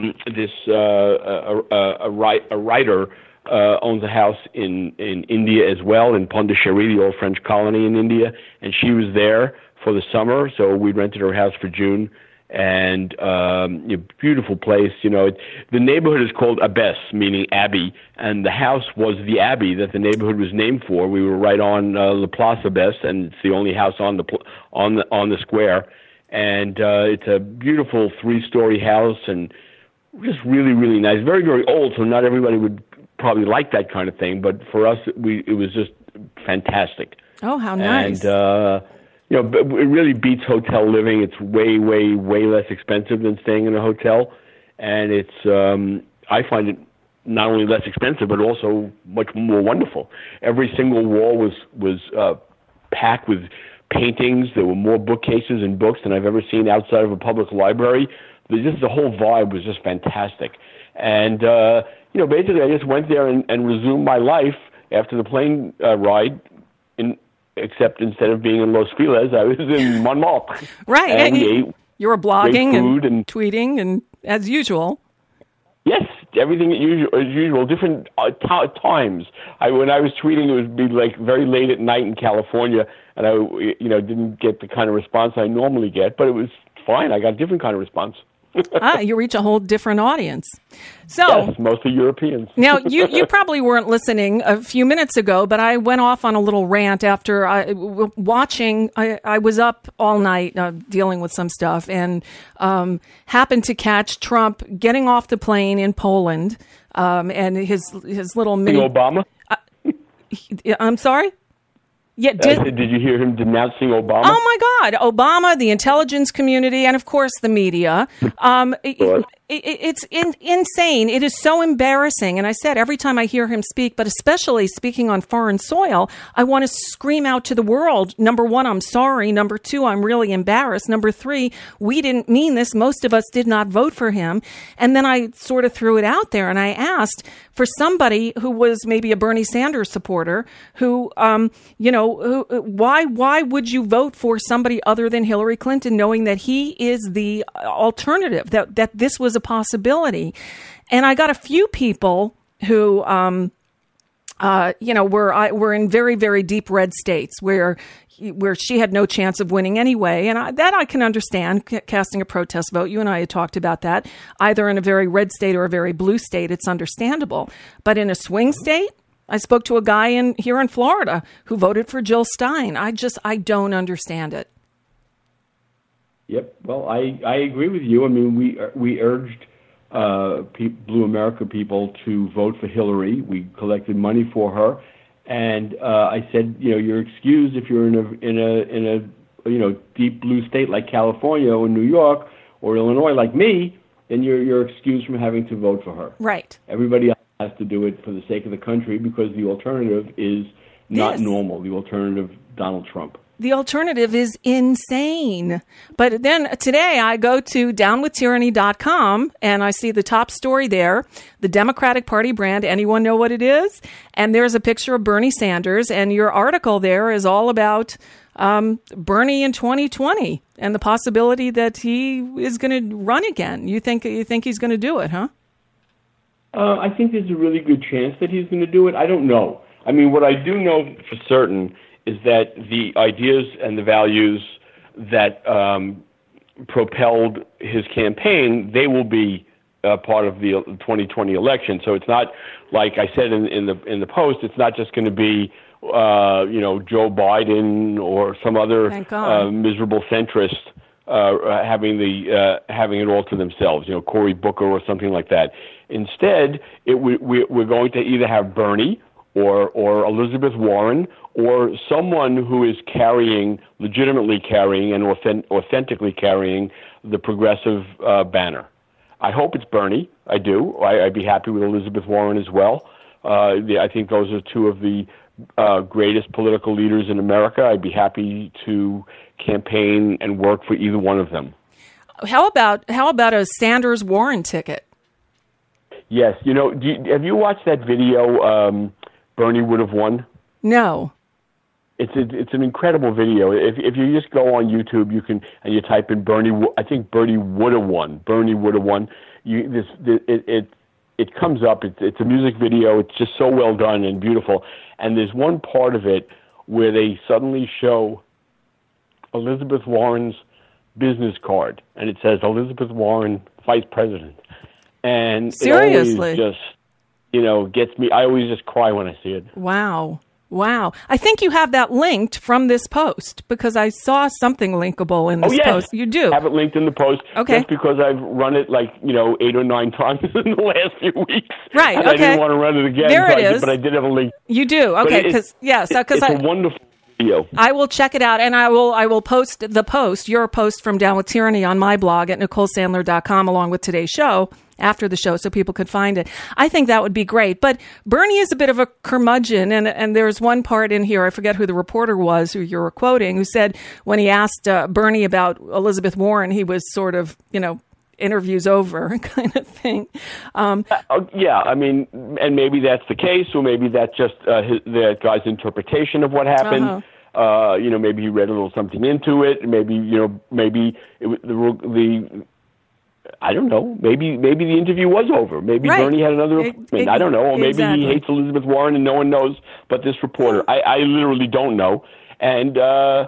a writer owns a house in India as well, in Pondichéry, the old French colony in India, and she was there for the summer, so we rented her house for June. And beautiful place. The neighborhood is called Abbess, meaning Abbey, and the house was the Abbey that the neighborhood was named for. We were right on La Place Abbess, and it's the only house on the square. And it's a beautiful 3-story house, and just really, really nice. Very, very old, so not everybody would probably like that kind of thing. But for us, it was just fantastic. Oh, how nice! And it really beats hotel living. It's way, way, way less expensive than staying in a hotel. And it's, I find it not only less expensive, but also much more wonderful. Every single wall was packed with paintings. There were more bookcases and books than I've ever seen outside of a public library. Just the whole vibe was just fantastic. And, basically I just went there and resumed my life after the plane ride, except instead of being in Los Feliz, I was in Montmartre. Right. And we ate you were blogging and tweeting and as usual. Yes, everything as usual. Different times. When I was tweeting, it would be like very late at night in California, and I didn't get the kind of response I normally get, but it was fine. I got a different kind of response. You reach a whole different audience. So, yes, mostly Europeans. Now, you probably weren't listening a few minutes ago, but I went off on a little rant after I was up all night dealing with some stuff and happened to catch Trump getting off the plane in Poland and his little mini... Obama? I'm sorry? Yeah, did you hear him denouncing Obama? Oh, my God. Obama, the intelligence community, and, of course, the media. It's insane. It is so embarrassing. And I said every time I hear him speak, but especially speaking on foreign soil, I want to scream out to the world. Number one, I'm sorry. Number two, I'm really embarrassed. Number three, we didn't mean this. Most of us did not vote for him. And then I sort of threw it out there and I asked for somebody who was maybe a Bernie Sanders supporter who, why would you vote for somebody other than Hillary Clinton, knowing that he is the alternative, that this was a possibility? And I got a few people who, were in very, very deep red states where she had no chance of winning anyway. And I can understand, casting a protest vote. You and I had talked about that. Either in a very red state or a very blue state, it's understandable. But in a swing state, I spoke to a guy here in Florida who voted for Jill Stein. I don't understand it. Yep. Well, I agree with you. I mean, we urged Blue America people to vote for Hillary. We collected money for her, and I said, you're excused if you're in a deep blue state like California or New York or Illinois like me, then you're excused from having to vote for her. Right. Everybody else has to do it for the sake of the country because the alternative is not normal. The alternative, Donald Trump. The alternative is insane. But then today I go to downwithtyranny.com and I see the top story there, the Democratic Party brand. Anyone know what it is? And there's a picture of Bernie Sanders, and your article there is all about Bernie in 2020 and the possibility that he is going to run again. You think he's going to do it, huh? I think there's a really good chance that he's going to do it. I don't know. I mean, what I do know for certain is that the ideas and the values that propelled his campaign, they will be part of the 2020 election. So it's not, like I said in the post, it's not just going to be Joe Biden or some other miserable centrist having it all to themselves, Cory Booker or something like that. Instead, we're going to either have Bernie or Elizabeth Warren, or someone who is legitimately carrying and authentically carrying the progressive banner. I hope it's Bernie. I do. I'd be happy with Elizabeth Warren as well. I think those are two of the greatest political leaders in America. I'd be happy to campaign and work for either one of them. How about a Sanders-Warren ticket? Yes. Have you watched that video, Bernie would have won? No. It's an incredible video. If you just go on YouTube, and you type in Bernie, I think Bernie would have won. Bernie would have won. It comes up. It's a music video. It's just so well done and beautiful. And there's one part of it where they suddenly show Elizabeth Warren's business card, and it says Elizabeth Warren, Vice President. And seriously, it always just, gets me. I always just cry when I see it. Wow. I think you have that linked from this post because I saw something linkable in this post. You do. I have it linked in the post. Okay. Just because I've run it 8 or 9 times in the last few weeks. Right. And okay. I didn't want to run it again. There it is. But I did have a link. You do. Okay. Because it's a wonderful video. I will check it out, and I will post your post from Down with Tyranny on my blog at NicoleSandler.com along with today's show after the show so people could find it. I think that would be great. But Bernie is a bit of a curmudgeon, and there's one part in here, I forget who the reporter was who you were quoting, who said when he asked Bernie about Elizabeth Warren, he was sort of, interview's over kind of thing. Yeah, I mean, and maybe that's the case, or maybe that's just that guy's interpretation of what happened. Maybe he read a little something into it. Maybe I don't know. Maybe the interview was over. Maybe Bernie had another appointment. I don't know. Or maybe he hates Elizabeth Warren and no one knows but this reporter. I literally don't know. And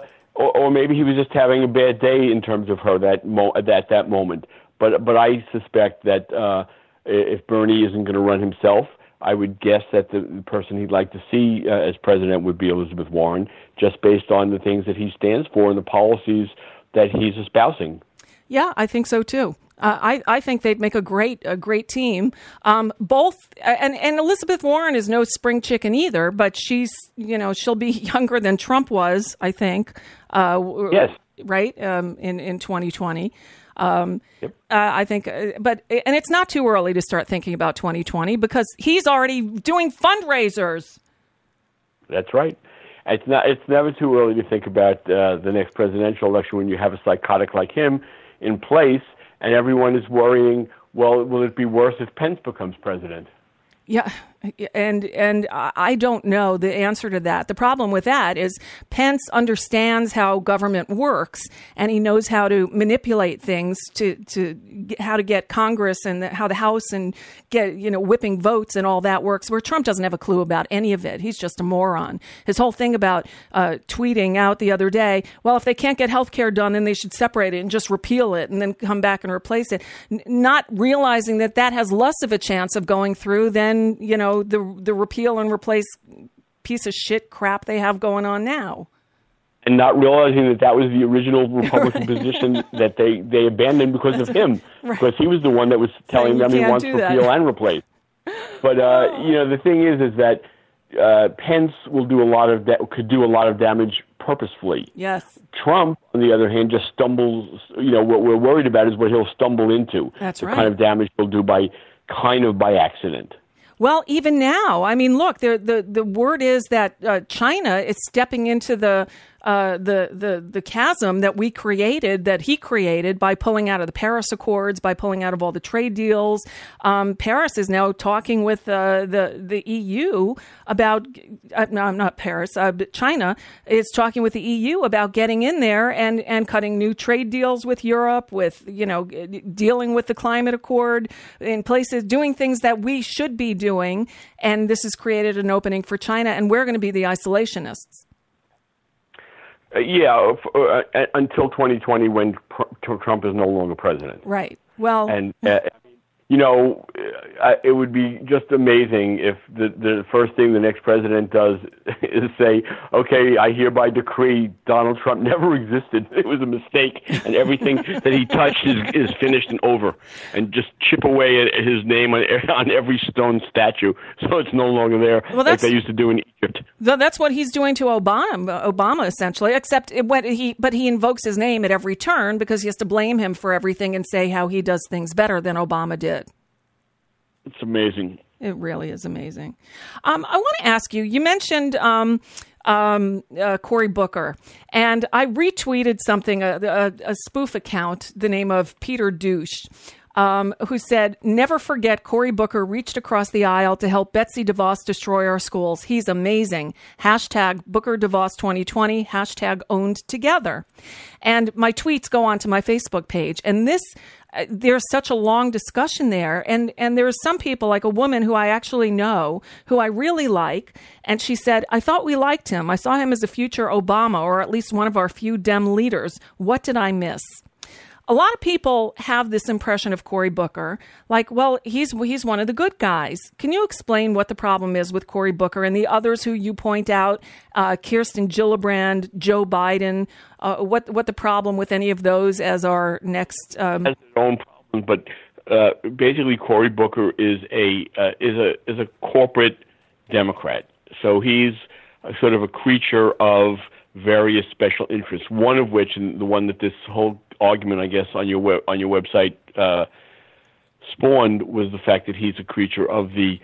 or maybe he was just having a bad day in terms of her at that moment. But I suspect that if Bernie isn't going to run himself, I would guess that the person he'd like to see as president would be Elizabeth Warren, just based on the things that he stands for and the policies that he's espousing. Yeah, I think so too. I think they'd make a great team. Both, and Elizabeth Warren is no spring chicken either, but she's, she'll be younger than Trump was, I think. Yes. Right. In 2020. Yep. I think, and it's not too early to start thinking about 2020 because he's already doing fundraisers. That's right. It's never too early to think about the next presidential election when you have a psychotic like him in place. And everyone is worrying, well, will it be worse if Pence becomes president? Yeah, and I don't know the answer to that. The problem with that is Pence understands how government works, and he knows how to manipulate things to how to get Congress and how the House and get whipping votes and all that works. Where Trump doesn't have a clue about any of it. He's just a moron. His whole thing about tweeting out the other day, well, if they can't get health care done, then they should separate it and just repeal it and then come back and replace it. Not realizing that has less of a chance of going through than the repeal and replace piece of shit crap they have going on now. And not realizing that was the original Republican position that they abandoned because of him. Right. Because he was the one that was telling them he wants to repeal and replace. But, the thing is that Pence will do could do a lot of damage purposefully. Yes. Trump, on the other hand, just stumbles. What we're worried about is what he'll stumble into. That's the right. kind of damage he'll do by accident. Well, even now, I mean, look, the word is that China is stepping into the chasm that he created by pulling out of the Paris Accords, by pulling out of all the trade deals. Paris is now talking with the EU about not Paris, but China is talking with the EU about getting in there and cutting new trade deals with Europe, with dealing with the climate accord in places, doing things that we should be doing, and this has created an opening for China, and we're going to be the isolationists. Until 2020 when Trump is no longer president. Right. Well, and it would be just amazing if the first thing the next president does is say, okay, I hereby decree Donald Trump never existed. It was a mistake, and everything that he touched is finished and over, and just chip away at his name on every stone statue so it's no longer there like they used to do in Egypt. That's what he's doing to Obama essentially, except he invokes his name at every turn because he has to blame him for everything and say how he does things better than Obama did. It's amazing. It really is amazing. I want to ask you, you mentioned Cory Booker, and I retweeted something, a spoof account, the name of Peter Douche. who said, never forget Cory Booker reached across the aisle to help Betsy DeVos destroy our schools. He's amazing. Hashtag Booker DeVos 2020, hashtag owned together. And my tweets go onto my Facebook page. And this, there's such a long discussion there. And there are some people, like a woman who I actually know, who I really like. And she said, I thought we liked him. I saw him as a future Obama, or at least one of our few Dem leaders. What did I miss? A lot of people have this impression of Cory Booker, like, well, he's one of the good guys. Can you explain what the problem is with Cory Booker and the others who you point out, Kirsten Gillibrand, Joe Biden, what the problem with any of those as our next? Has its own problems, but basically, Cory Booker is a corporate Democrat. So he's sort of a creature of various special interests. One of which, and the one that this whole argument, I guess, on your website spawned, was the fact that he's a creature of the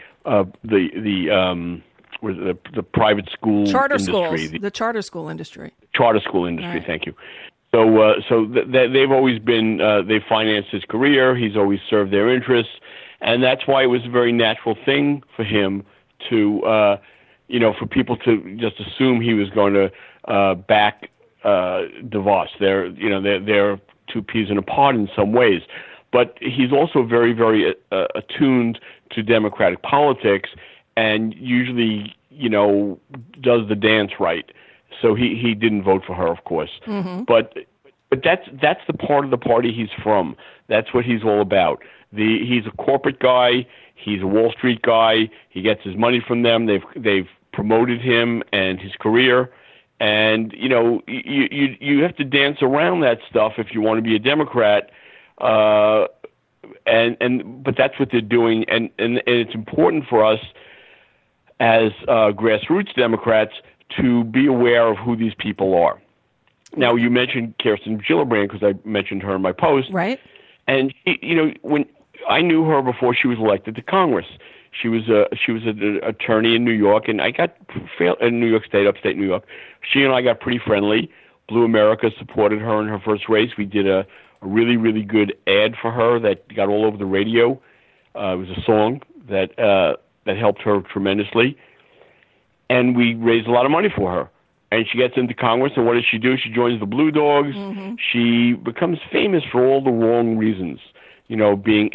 private school charter industry, schools, the charter school industry. Charter school industry. Right. Thank you. So they've always been they financed his career. He's always served their interests, and that's why it was a very natural thing for him to for people to just assume he was going to back DeVos. They're two peas in a pod in some ways, but he's also very, very attuned to Democratic politics, and usually, does the dance right. So he didn't vote for her, of course. Mm-hmm. But that's the part of the party he's from. That's what he's all about. He's a corporate guy. He's a Wall Street guy. He gets his money from them. They've promoted him and his career. And, you have to dance around that stuff if you want to be a Democrat. But that's what they're doing. And it's important for us as grassroots Democrats to be aware of who these people are. Now, you mentioned Kirsten Gillibrand because I mentioned her in my post. Right. And, when I knew her before she was elected to Congress. She was an attorney in New York, and I got in New York State, upstate New York. She and I got pretty friendly. Blue America supported her in her first race. We did a really, really good ad for her that got all over the radio. It was a song that helped her tremendously, and we raised a lot of money for her. And she gets into Congress, and what does she do? She joins the Blue Dogs. Mm-hmm. She becomes famous for all the wrong reasons. Being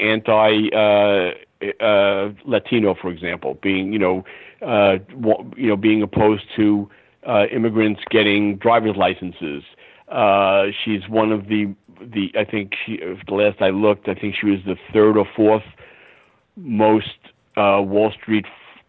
Latino, for example, being being opposed to immigrants getting driver's licenses. She's one of the I think the last I looked, I think she was the third or fourth most Wall Street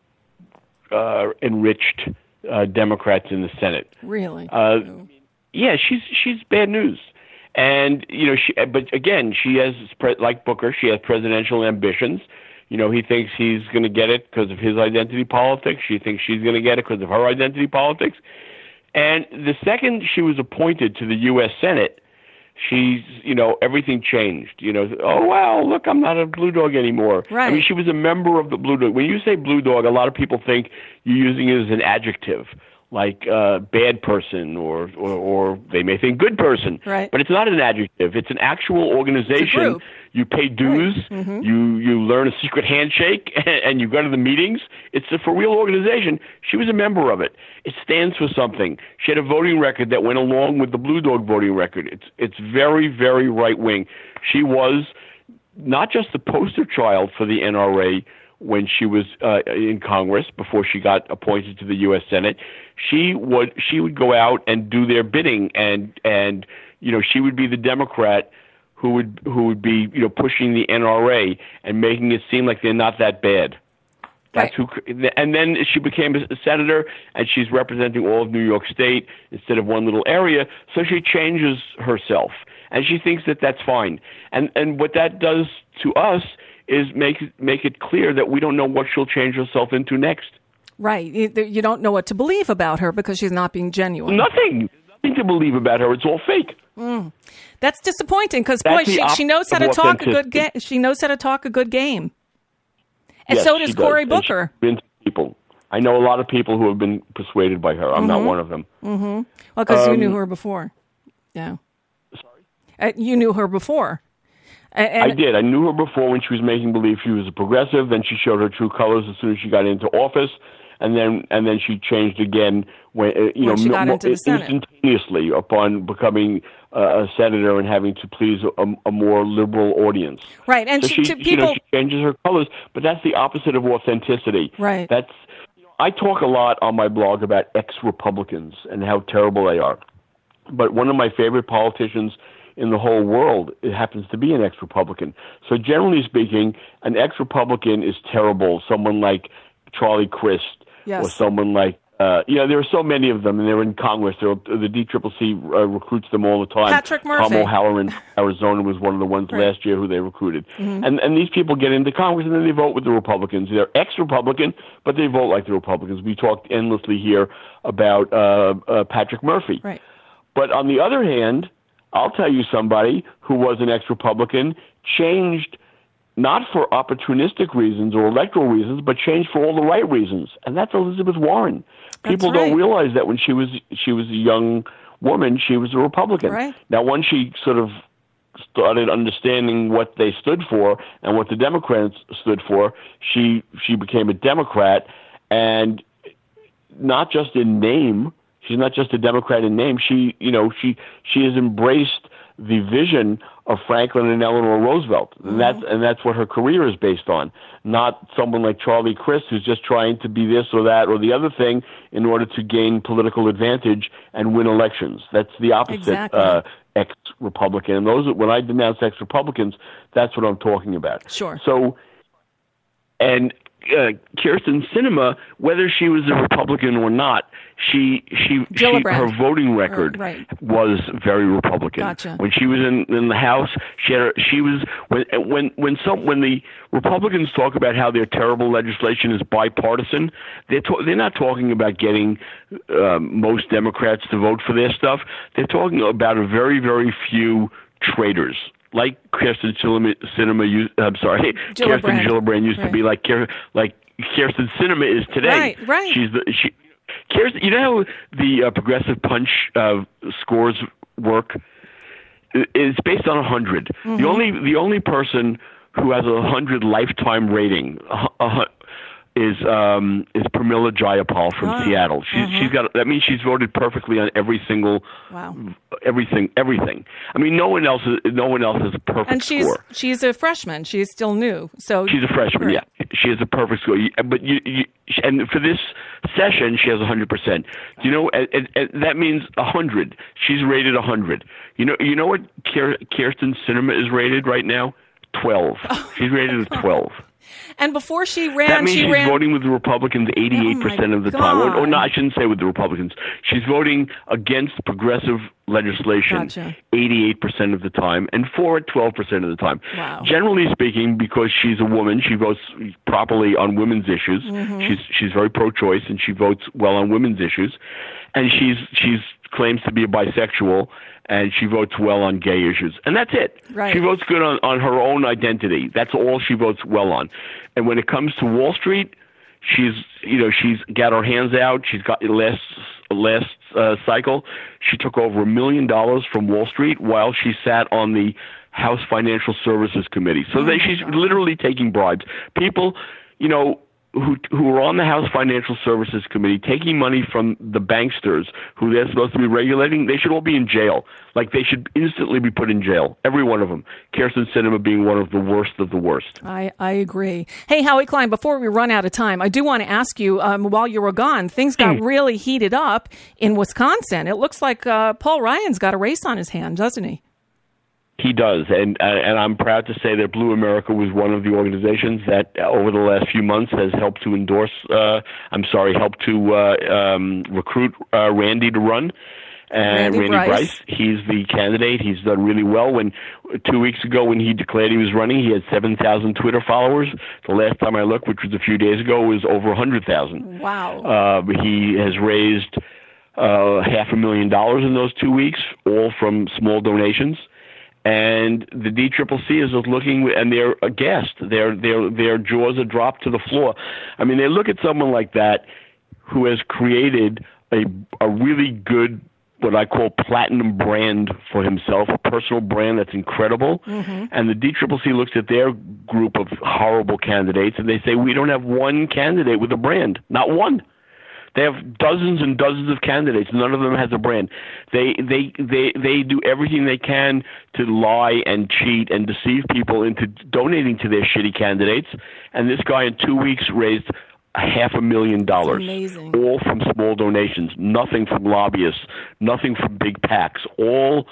enriched Democrats in the Senate. Really? Yeah, she's bad news. And, but again, she has, like Booker, she has presidential ambitions. He thinks he's going to get it because of his identity politics. She thinks she's going to get it because of her identity politics. And the second she was appointed to the U.S. Senate, she's, everything changed. Oh, wow, look, I'm not a Blue Dog anymore. Right. I mean, she was a member of the Blue Dog. When you say Blue Dog, a lot of people think you're using it as an adjective, like bad person, or they may think good person. Right. But it's not an adjective. It's an actual organization. It's a group. You pay dues. Right. Mm-hmm. You learn a secret handshake, and you go to the meetings. It's a for real organization. She was a member of it. It stands for something. She had a voting record that went along with the Blue Dog voting record. It's very, very right wing. She was not just the poster child for the NRA when she was in Congress before she got appointed to the U.S. Senate. She would go out and do their bidding, and she would be the Democrat who would be pushing the NRA and making it seem like they're not that bad. That's right. And then she became a senator, and she's representing all of New York State instead of one little area. So she changes herself, and she thinks that that's fine. And what that does to us is make it clear that we don't know what she'll change herself into next. Right. You don't know what to believe about her because she's not being genuine. Nothing to believe about her. It's all fake. Mm. That's disappointing because, boy, she knows how to talk a good game. She knows how to talk a good game. And yes, so does Cory Booker. People. I know a lot of people who have been persuaded by her. I'm not one of them. Mm-hmm. Well, because you knew her before. Yeah. Sorry? You knew her before. And I did. I knew her before when she was making believe she was a progressive. Then she showed her true colors as soon as she got into office, and then she changed again when she got into the Senate. Instantaneously upon becoming a senator and having to please a more liberal audience. Right, and so she changes her colors, but that's the opposite of authenticity. Right. I talk a lot on my blog about ex-Republicans and how terrible they are. But one of my favorite politicians in the whole world, it happens to be an ex-Republican. So generally speaking, an ex-Republican is terrible. Someone like Charlie Crist, yes. or someone like, there are so many of them, and they're in Congress. The DCCC recruits them all the time. Patrick Murphy. Tom O'Halloran in Arizona was one of the ones last year who they recruited. Mm-hmm. And these people get into Congress, and then they vote with the Republicans. They're ex-Republican, but they vote like the Republicans. We talked endlessly here about Patrick Murphy. Right. But on the other hand, I'll tell you somebody who was an ex-Republican changed not for opportunistic reasons or electoral reasons, but changed for all the right reasons, and that's Elizabeth Warren. People don't realize that when she was a young woman, she was a Republican. Right. Now, once she sort of started understanding what they stood for and what the Democrats stood for, she became a Democrat, and not just in name. She's not just a Democrat in name. She has embraced the vision of Franklin and Eleanor Roosevelt, and that's what her career is based on. Not someone like Charlie Crist who's just trying to be this or that or the other thing in order to gain political advantage and win elections. That's the opposite. Ex-Republican, and when I denounce ex-Republicans, that's what I'm talking about. Sure. So, and Kyrsten Sinema, whether she was a Republican or not, her voting record was very Republican. Gotcha. When she was in the House, when the Republicans talk about how their terrible legislation is bipartisan, they're not talking about getting most Democrats to vote for their stuff. They're talking about a very, very few traitors. Like Kyrsten Gillibrand used to be, like Kyrsten Sinema is today. Right. Kyrsten, you know how the Progressive Punch scores work? It's based on 100. Mm-hmm. The only person who has 100 lifetime rating is Pramila Jayapal from Seattle. She's got. That means she's voted perfectly on every single everything. I mean, no one else has a perfect score. And she's a freshman. She's still new, so she's a freshman. Right. Yeah, she has a perfect score. But and for this session, she has 100%. You know, that means 100. She's rated 100. You know what Kyrsten Sinema is rated right now? 12. She's rated a 12. And before she ran, that means she's voting with the Republicans 88% of the time. Or no, I shouldn't say with the Republicans. She's voting against progressive legislation 88% of the time, and for it 12% of the time. Wow. Generally speaking, because she's a woman, she votes properly on women's issues. Mm-hmm. She's very pro-choice, and she votes well on women's issues. And she's claims to be a bisexual, and she votes well on gay issues. And that's it. Right. She votes good on her own identity. That's all she votes well on. And when it comes to Wall Street, she's got her hands out. She's got last cycle, she took over $1 million from Wall Street while she sat on the House Financial Services Committee. So she's literally taking bribes. People, who are on the House Financial Services Committee taking money from the banksters who they're supposed to be regulating, they should all be in jail. Like, they should instantly be put in jail. Every one of them. Kyrsten Sinema being one of the worst of the worst. I agree. Hey, Howie Klein, before we run out of time, I do want to ask you, while you were gone, things got really heated up in Wisconsin. It looks like Paul Ryan's got a race on his hand, doesn't he? He does, and I'm proud to say that Blue America was one of the organizations that over the last few months has helped to recruit Randy to run. Randy Bryce. He's the candidate. He's done really well. 2 weeks ago when he declared he was running, he had 7,000 Twitter followers. The last time I looked, which was a few days ago, was over 100,000. Wow. He has raised $500,000 in those 2 weeks, all from small donations. And the DCCC is looking, and they're aghast. Their jaws are dropped to the floor. I mean, they look at someone like that who has created a really good what I call platinum brand for himself, a personal brand that's incredible. Mm-hmm. And the DCCC looks at their group of horrible candidates and they say, we don't have one candidate with a brand, not one. They have dozens and dozens of candidates. None of them has a brand. They do everything they can to lie and cheat and deceive people into donating to their shitty candidates. And this guy in 2 weeks raised $500,000, amazing. All from small donations, nothing from lobbyists, nothing from big PACs, all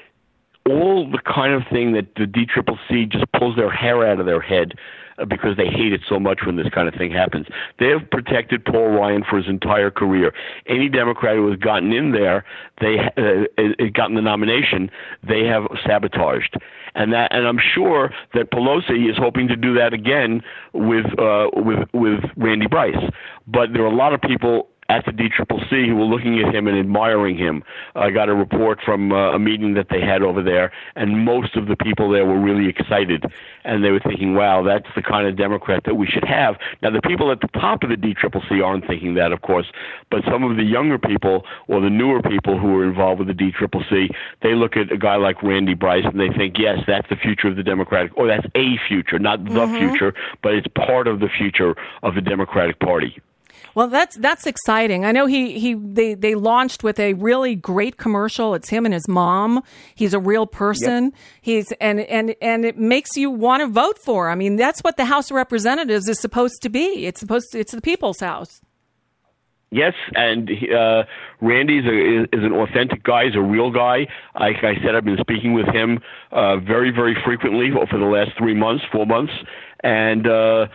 the kind of thing that the DCCC just pulls their hair out of their head because they hate it so much when this kind of thing happens. They have protected Paul Ryan for his entire career. Any Democrat who has gotten in there, gotten the nomination, they have sabotaged. And I'm sure that Pelosi is hoping to do that again with Randy Bryce. But there are a lot of people at the DCCC who were looking at him and admiring him. I got a report from a meeting that they had over there, and most of the people there were really excited, and they were thinking, wow, that's the kind of Democrat that we should have. Now, the people at the top of the DCCC aren't thinking that, of course, but some of the younger people or the newer people who are involved with the DCCC, they look at a guy like Randy Bryce and they think, yes, that's the future of the Democratic, or that's a future, not the future, but it's part of the future of the Democratic Party. Well, that's exciting. I know they launched with a really great commercial. It's him and his mom. He's a real person. Yep. He's and it makes you want to vote for him. I mean, that's what the House of Representatives is supposed to be. It's the people's house. Yes, and Randy is an authentic guy. He's a real guy. Like I said, I've been speaking with him very, very frequently for the last 4 months, and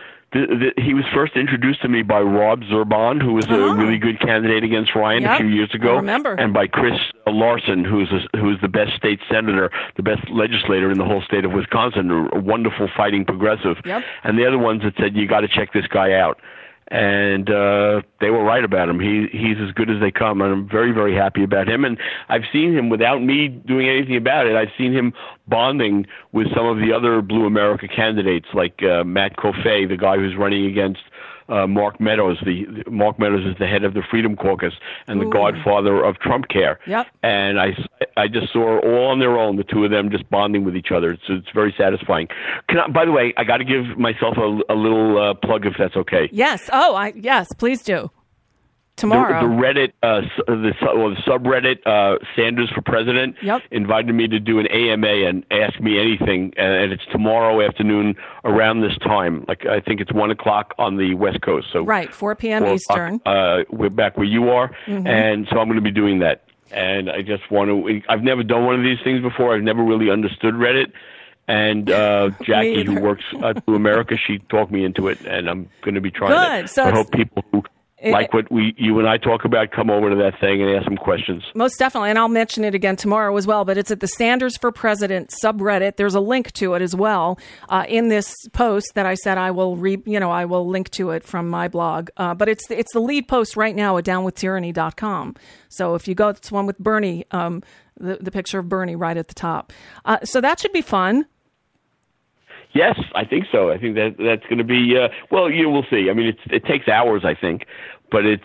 he was first introduced to me by Rob Zurbon, who was a really good candidate against Ryan a few years ago. I remember. And by Chris Larson, who's the best state senator, the best legislator in the whole state of Wisconsin, a wonderful fighting progressive. Yep. And they're the ones that said, you got to check this guy out. And they were right about him. He's as good as they come, and I'm very, very happy about him. And I've seen him, without me doing anything about it, I've seen him bonding with some of the other Blue America candidates, like Matt Coffey, the guy who's running against Mark Meadows. Mark Meadows is the head of the Freedom Caucus and the godfather of Trump Care. Yep. And I just saw all on their own, the two of them just bonding with each other. It's very satisfying. By the way, I got to give myself a little plug, if that's okay. Yes. Yes, please do. Tomorrow. The Reddit, the subreddit, Sanders for President, invited me to do an AMA and ask me anything, and it's tomorrow afternoon around this time. Like, I think it's 1:00 on the West Coast. So right, 4 p.m. Eastern. We're back where you are, and so I'm going to be doing that. And I just want to. I've never done one of these things before. I've never really understood Reddit. And Jackie, who works at Blue America, she talked me into it, and I'm going to be trying it. So I hope people who like what you and I talk about come over to that thing and ask some questions. Most definitely, and I'll mention it again tomorrow as well. But it's at the Sanders for President subreddit. There's a link to it as well in this post that I said I will I will link to it from my blog. But it's the lead post right now at downwithtyranny.com. So if you go, it's one with Bernie, the picture of Bernie right at the top. So that should be fun. Yes, I think so. I think that's going to be we'll see. I mean, it takes hours, I think, but it's.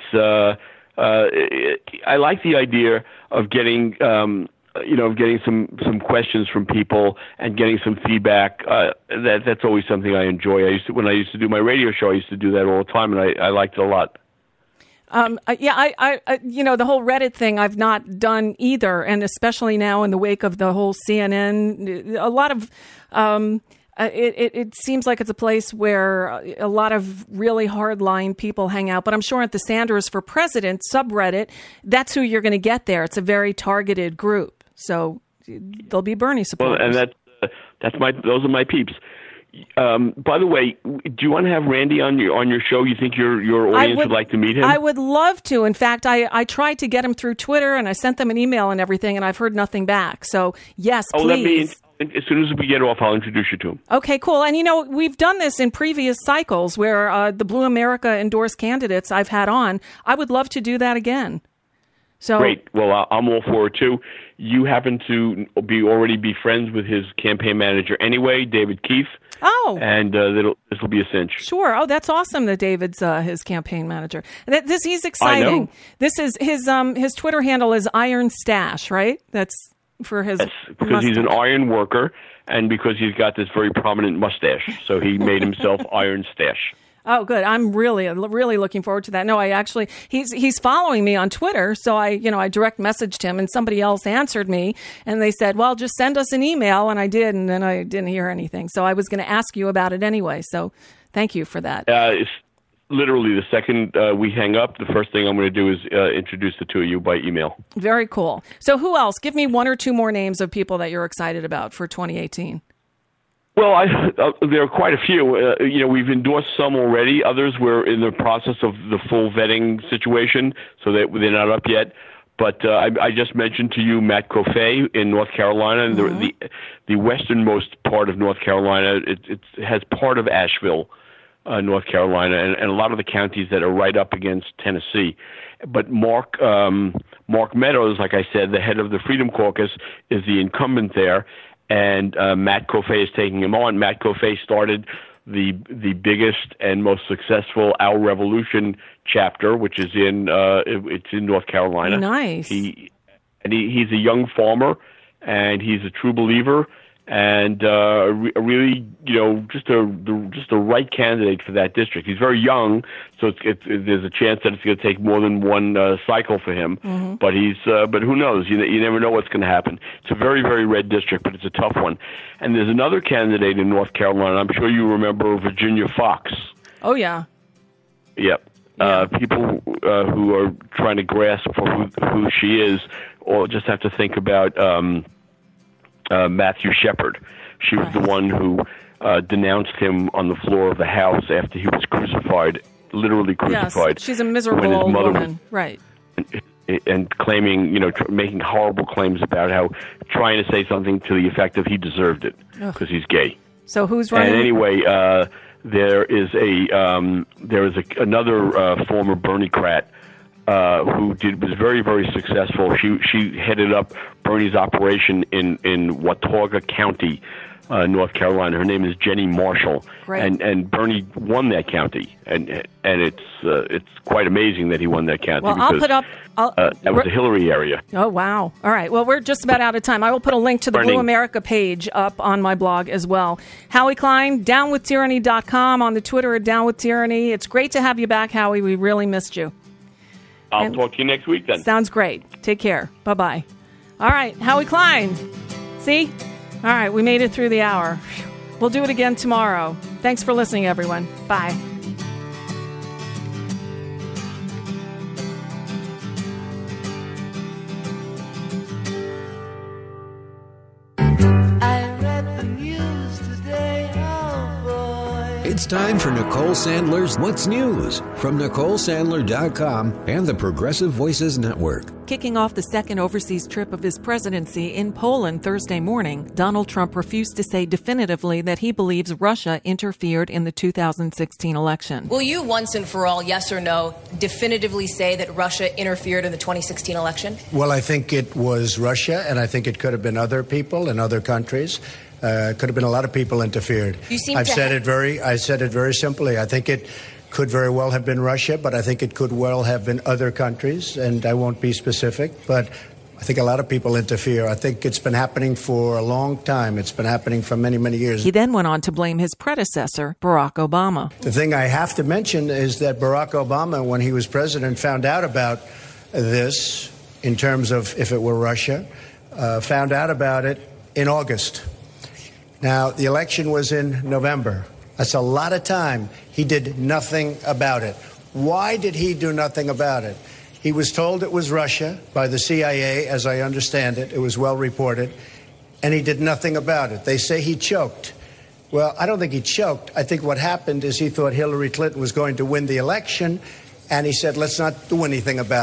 I like the idea of getting getting some questions from people and getting some feedback. That's always something I enjoy. When I used to do my radio show, I used to do that all the time, and I liked it a lot. The whole Reddit thing I've not done either, and especially now in the wake of the whole CNN, a lot of. It seems like it's a place where a lot of really hardline people hang out. But I'm sure at the Sanders for President subreddit, that's who you're going to get there. It's a very targeted group. So there'll be Bernie supporters. Well, and those are my peeps. By the way, do you want to have Randy on your show? You think your audience would like to meet him? I would love to. In fact, I tried to get him through Twitter, and I sent them an email and everything, and I've heard nothing back. So, yes, please. As soon as we get off, I'll introduce you to him. Okay, cool. And, we've done this in previous cycles where the Blue America endorsed candidates I've had on. I would love to do that again. So great. Well, I'm all for it too. You happen to already be friends with his campaign manager anyway, David Keith. Oh, and this will be a cinch. Sure. Oh, that's awesome that David's his campaign manager. He's exciting. I know. This is his Twitter handle is Iron Stash, right? That's for his. Yes, because he's an iron worker, and because he's got this very prominent mustache, so he made himself Iron Stash. Oh, good. I'm really looking forward to that. No, he's following me on Twitter. So I direct messaged him and somebody else answered me and they said, well, just send us an email. And I did. And then I didn't hear anything. So I was going to ask you about it anyway. So thank you for that. It's literally the second we hang up, the first thing I'm going to do is introduce the two of you by email. Very cool. So who else? Give me one or two more names of people that you're excited about for 2018. Well, there are quite a few. We've endorsed some already. Others we're in the process of the full vetting situation, so that they're not up yet. But I just mentioned to you Matt Coffey in North Carolina, and the westernmost part of North Carolina. It has part of Asheville, North Carolina, and a lot of the counties that are right up against Tennessee. But Mark Meadows, like I said, the head of the Freedom Caucus, is the incumbent there. And Matt Coffey is taking him on. Matt Coffey started the biggest and most successful Our Revolution chapter, which is in North Carolina. Nice. He's a young farmer, and he's a true believer, and really, just the right candidate for that district. He's very young, so there's a chance that it's going to take more than one cycle for him. Mm-hmm. But who knows? You never know what's going to happen. It's a very, very red district, but it's a tough one. And there's another candidate in North Carolina. I'm sure you remember Virginia Fox. Oh yeah. Yep. Yeah. People who are trying to grasp for who she is, or just have to think about Matthew Shepard. She was the one who denounced him on the floor of the House after he was crucified, literally crucified. Yes, she's a miserable old woman, right? And claiming, making horrible claims about how trying to say something to the effect of he deserved it because he's gay. So who's running? And anyway, there is another former Bernie-crat who was very, very successful. She headed up Bernie's operation in Watauga County, North Carolina. Her name is Jenny Marshall, and Bernie won that county, and it's quite amazing that he won that county. Well, because that was the Hillary area. Oh wow! All right. Well, we're just about out of time. I will put a link to the Blue America page up on my blog as well. Howie Klein, downwithtyranny.com, on the Twitter at downwithtyranny. It's great to have you back, Howie. We really missed you. I'll talk to you next week then. Sounds great. Take care. Bye-bye. All right, Howie Klein. See? All right, we made it through the hour. We'll do it again tomorrow. Thanks for listening, everyone. Bye. It's time for Nicole Sandler's What's News from NicoleSandler.com and the Progressive Voices Network. Kicking off the second overseas trip of his presidency in Poland Thursday morning, Donald Trump refused to say definitively that he believes Russia interfered in the 2016 election. Will you once and for all, yes or no, definitively say that Russia interfered in the 2016 election? Well, I think it was Russia, and I think it could have been other people in other countries. Could have been a lot of people interfered. I said it very simply. I think it could very well have been Russia, but I think it could well have been other countries, and I won't be specific, but I think a lot of people interfere. I think it's been happening for a long time. It's been happening for many, many years. He then went on to blame his predecessor, Barack Obama. The thing I have to mention is that Barack Obama, when he was president, found out about this in terms of if it were Russia, found out about it in August. Now, the election was in November. That's a lot of time. He did nothing about it. Why did he do nothing about it? He was told it was Russia by the CIA, as I understand it. It was well reported. And he did nothing about it. They say he choked. Well, I don't think he choked. I think what happened is he thought Hillary Clinton was going to win the election, and he said, let's not do anything about it.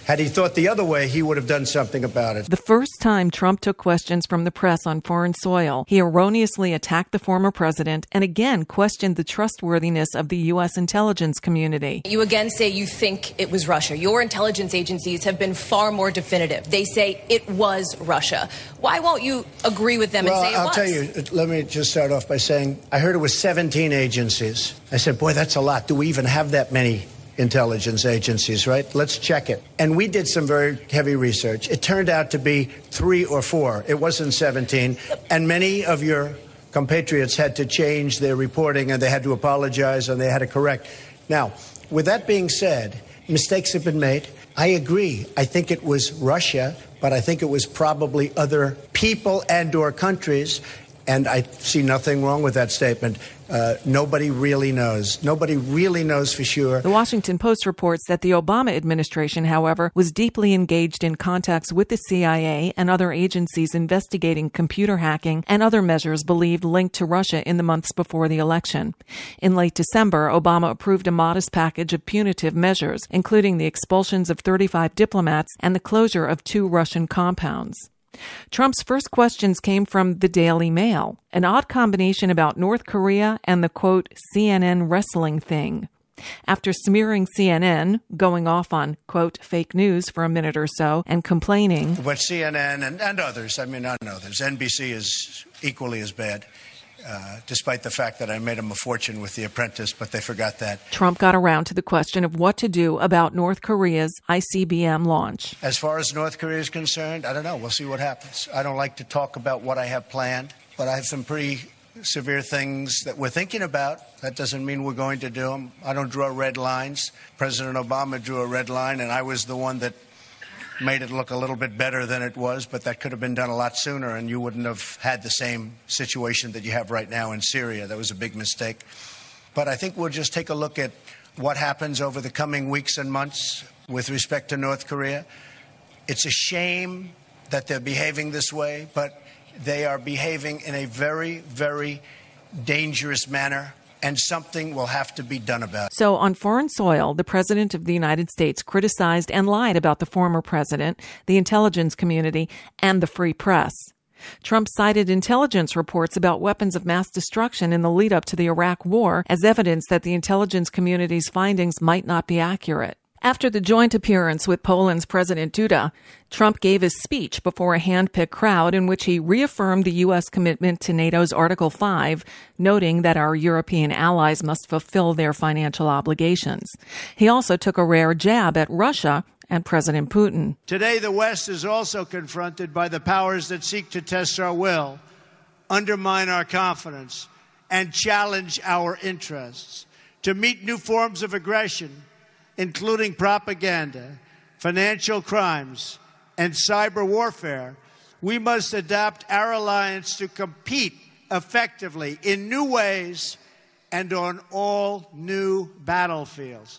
Had he thought the other way, he would have done something about it. The first time Trump took questions from the press on foreign soil, he erroneously attacked the former president and again questioned the trustworthiness of the U.S. intelligence community. You again say you think it was Russia. Your intelligence agencies have been far more definitive. They say it was Russia. Why won't you agree with them and say it was? I'll tell you, let me just start off by saying I heard it was 17 agencies. I said, boy, that's a lot. Do we even have that many intelligence agencies, right? Let's check it. And we did some very heavy research. It turned out to be 3 or 4. It wasn't 17. And many of your compatriots had to change their reporting, and they had to apologize, and they had to correct. Now, with that being said, mistakes have been made. I agree. I think it was Russia, but I think it was probably other people and or countries. And I see nothing wrong with that statement. Nobody really knows. Nobody really knows for sure. The Washington Post reports that the Obama administration, however, was deeply engaged in contacts with the CIA and other agencies investigating computer hacking and other measures believed linked to Russia in the months before the election. In late December, Obama approved a modest package of punitive measures, including the expulsions of 35 diplomats and the closure of 2 Russian compounds. Trump's first questions came from the Daily Mail, an odd combination about North Korea and the, quote, CNN wrestling thing. After smearing CNN, going off on, quote, fake news for a minute or so, and complaining. But CNN and others, I mean, not others, NBC is equally as bad. Despite the fact that I made them a fortune with The Apprentice, but they forgot that. Trump got around to the question of what to do about North Korea's ICBM launch. As far as North Korea is concerned, I don't know. We'll see what happens. I don't like to talk about what I have planned, but I have some pretty severe things that we're thinking about. That doesn't mean we're going to do them. I don't draw red lines. President Obama drew a red line, and I was the one that made it look a little bit better than it was, but that could have been done a lot sooner, and you wouldn't have had the same situation that you have right now in Syria. That was a big mistake. But I think we'll just take a look at what happens over the coming weeks and months with respect to North Korea. It's a shame that they're behaving this way, but they are behaving in a very, very dangerous manner. And something will have to be done about it. So on foreign soil, the president of the United States criticized and lied about the former president, the intelligence community, and the free press. Trump cited intelligence reports about weapons of mass destruction in the lead up to the Iraq War as evidence that the intelligence community's findings might not be accurate. After the joint appearance with Poland's President Duda, Trump gave his speech before a hand-picked crowd in which he reaffirmed the U.S. commitment to NATO's Article 5, noting that our European allies must fulfill their financial obligations. He also took a rare jab at Russia and President Putin. Today, the West is also confronted by the powers that seek to test our will, undermine our confidence, and challenge our interests. To meet new forms of aggression, including propaganda, financial crimes, and cyber warfare, we must adapt our alliance to compete effectively in new ways and on all new battlefields.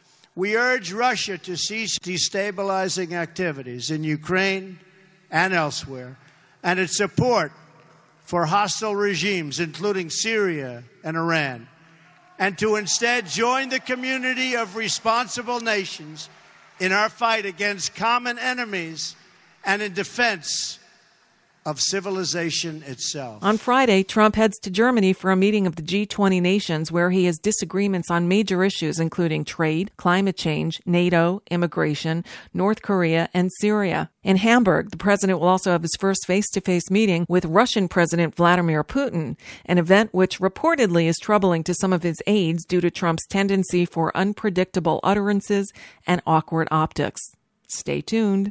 We urge Russia to cease destabilizing activities in Ukraine and elsewhere, and its support for hostile regimes, including Syria and Iran, and to instead join the community of responsible nations in our fight against common enemies and in defense of civilization itself. On Friday, Trump heads to Germany for a meeting of the G20 nations where he has disagreements on major issues including trade, climate change, NATO, immigration, North Korea, and Syria. In Hamburg, the president will also have his first face-to-face meeting with Russian President Vladimir Putin, an event which reportedly is troubling to some of his aides due to Trump's tendency for unpredictable utterances and awkward optics. Stay tuned.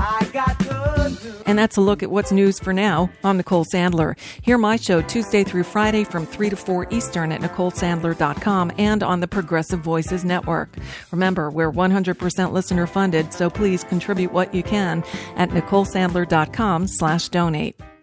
And that's a look at what's news for now. I'm Nicole Sandler. Hear my show Tuesday through Friday from 3 to 4 Eastern at NicoleSandler.com and on the Progressive Voices Network. Remember, we're 100% listener funded, so please contribute what you can at NicoleSandler.com/donate.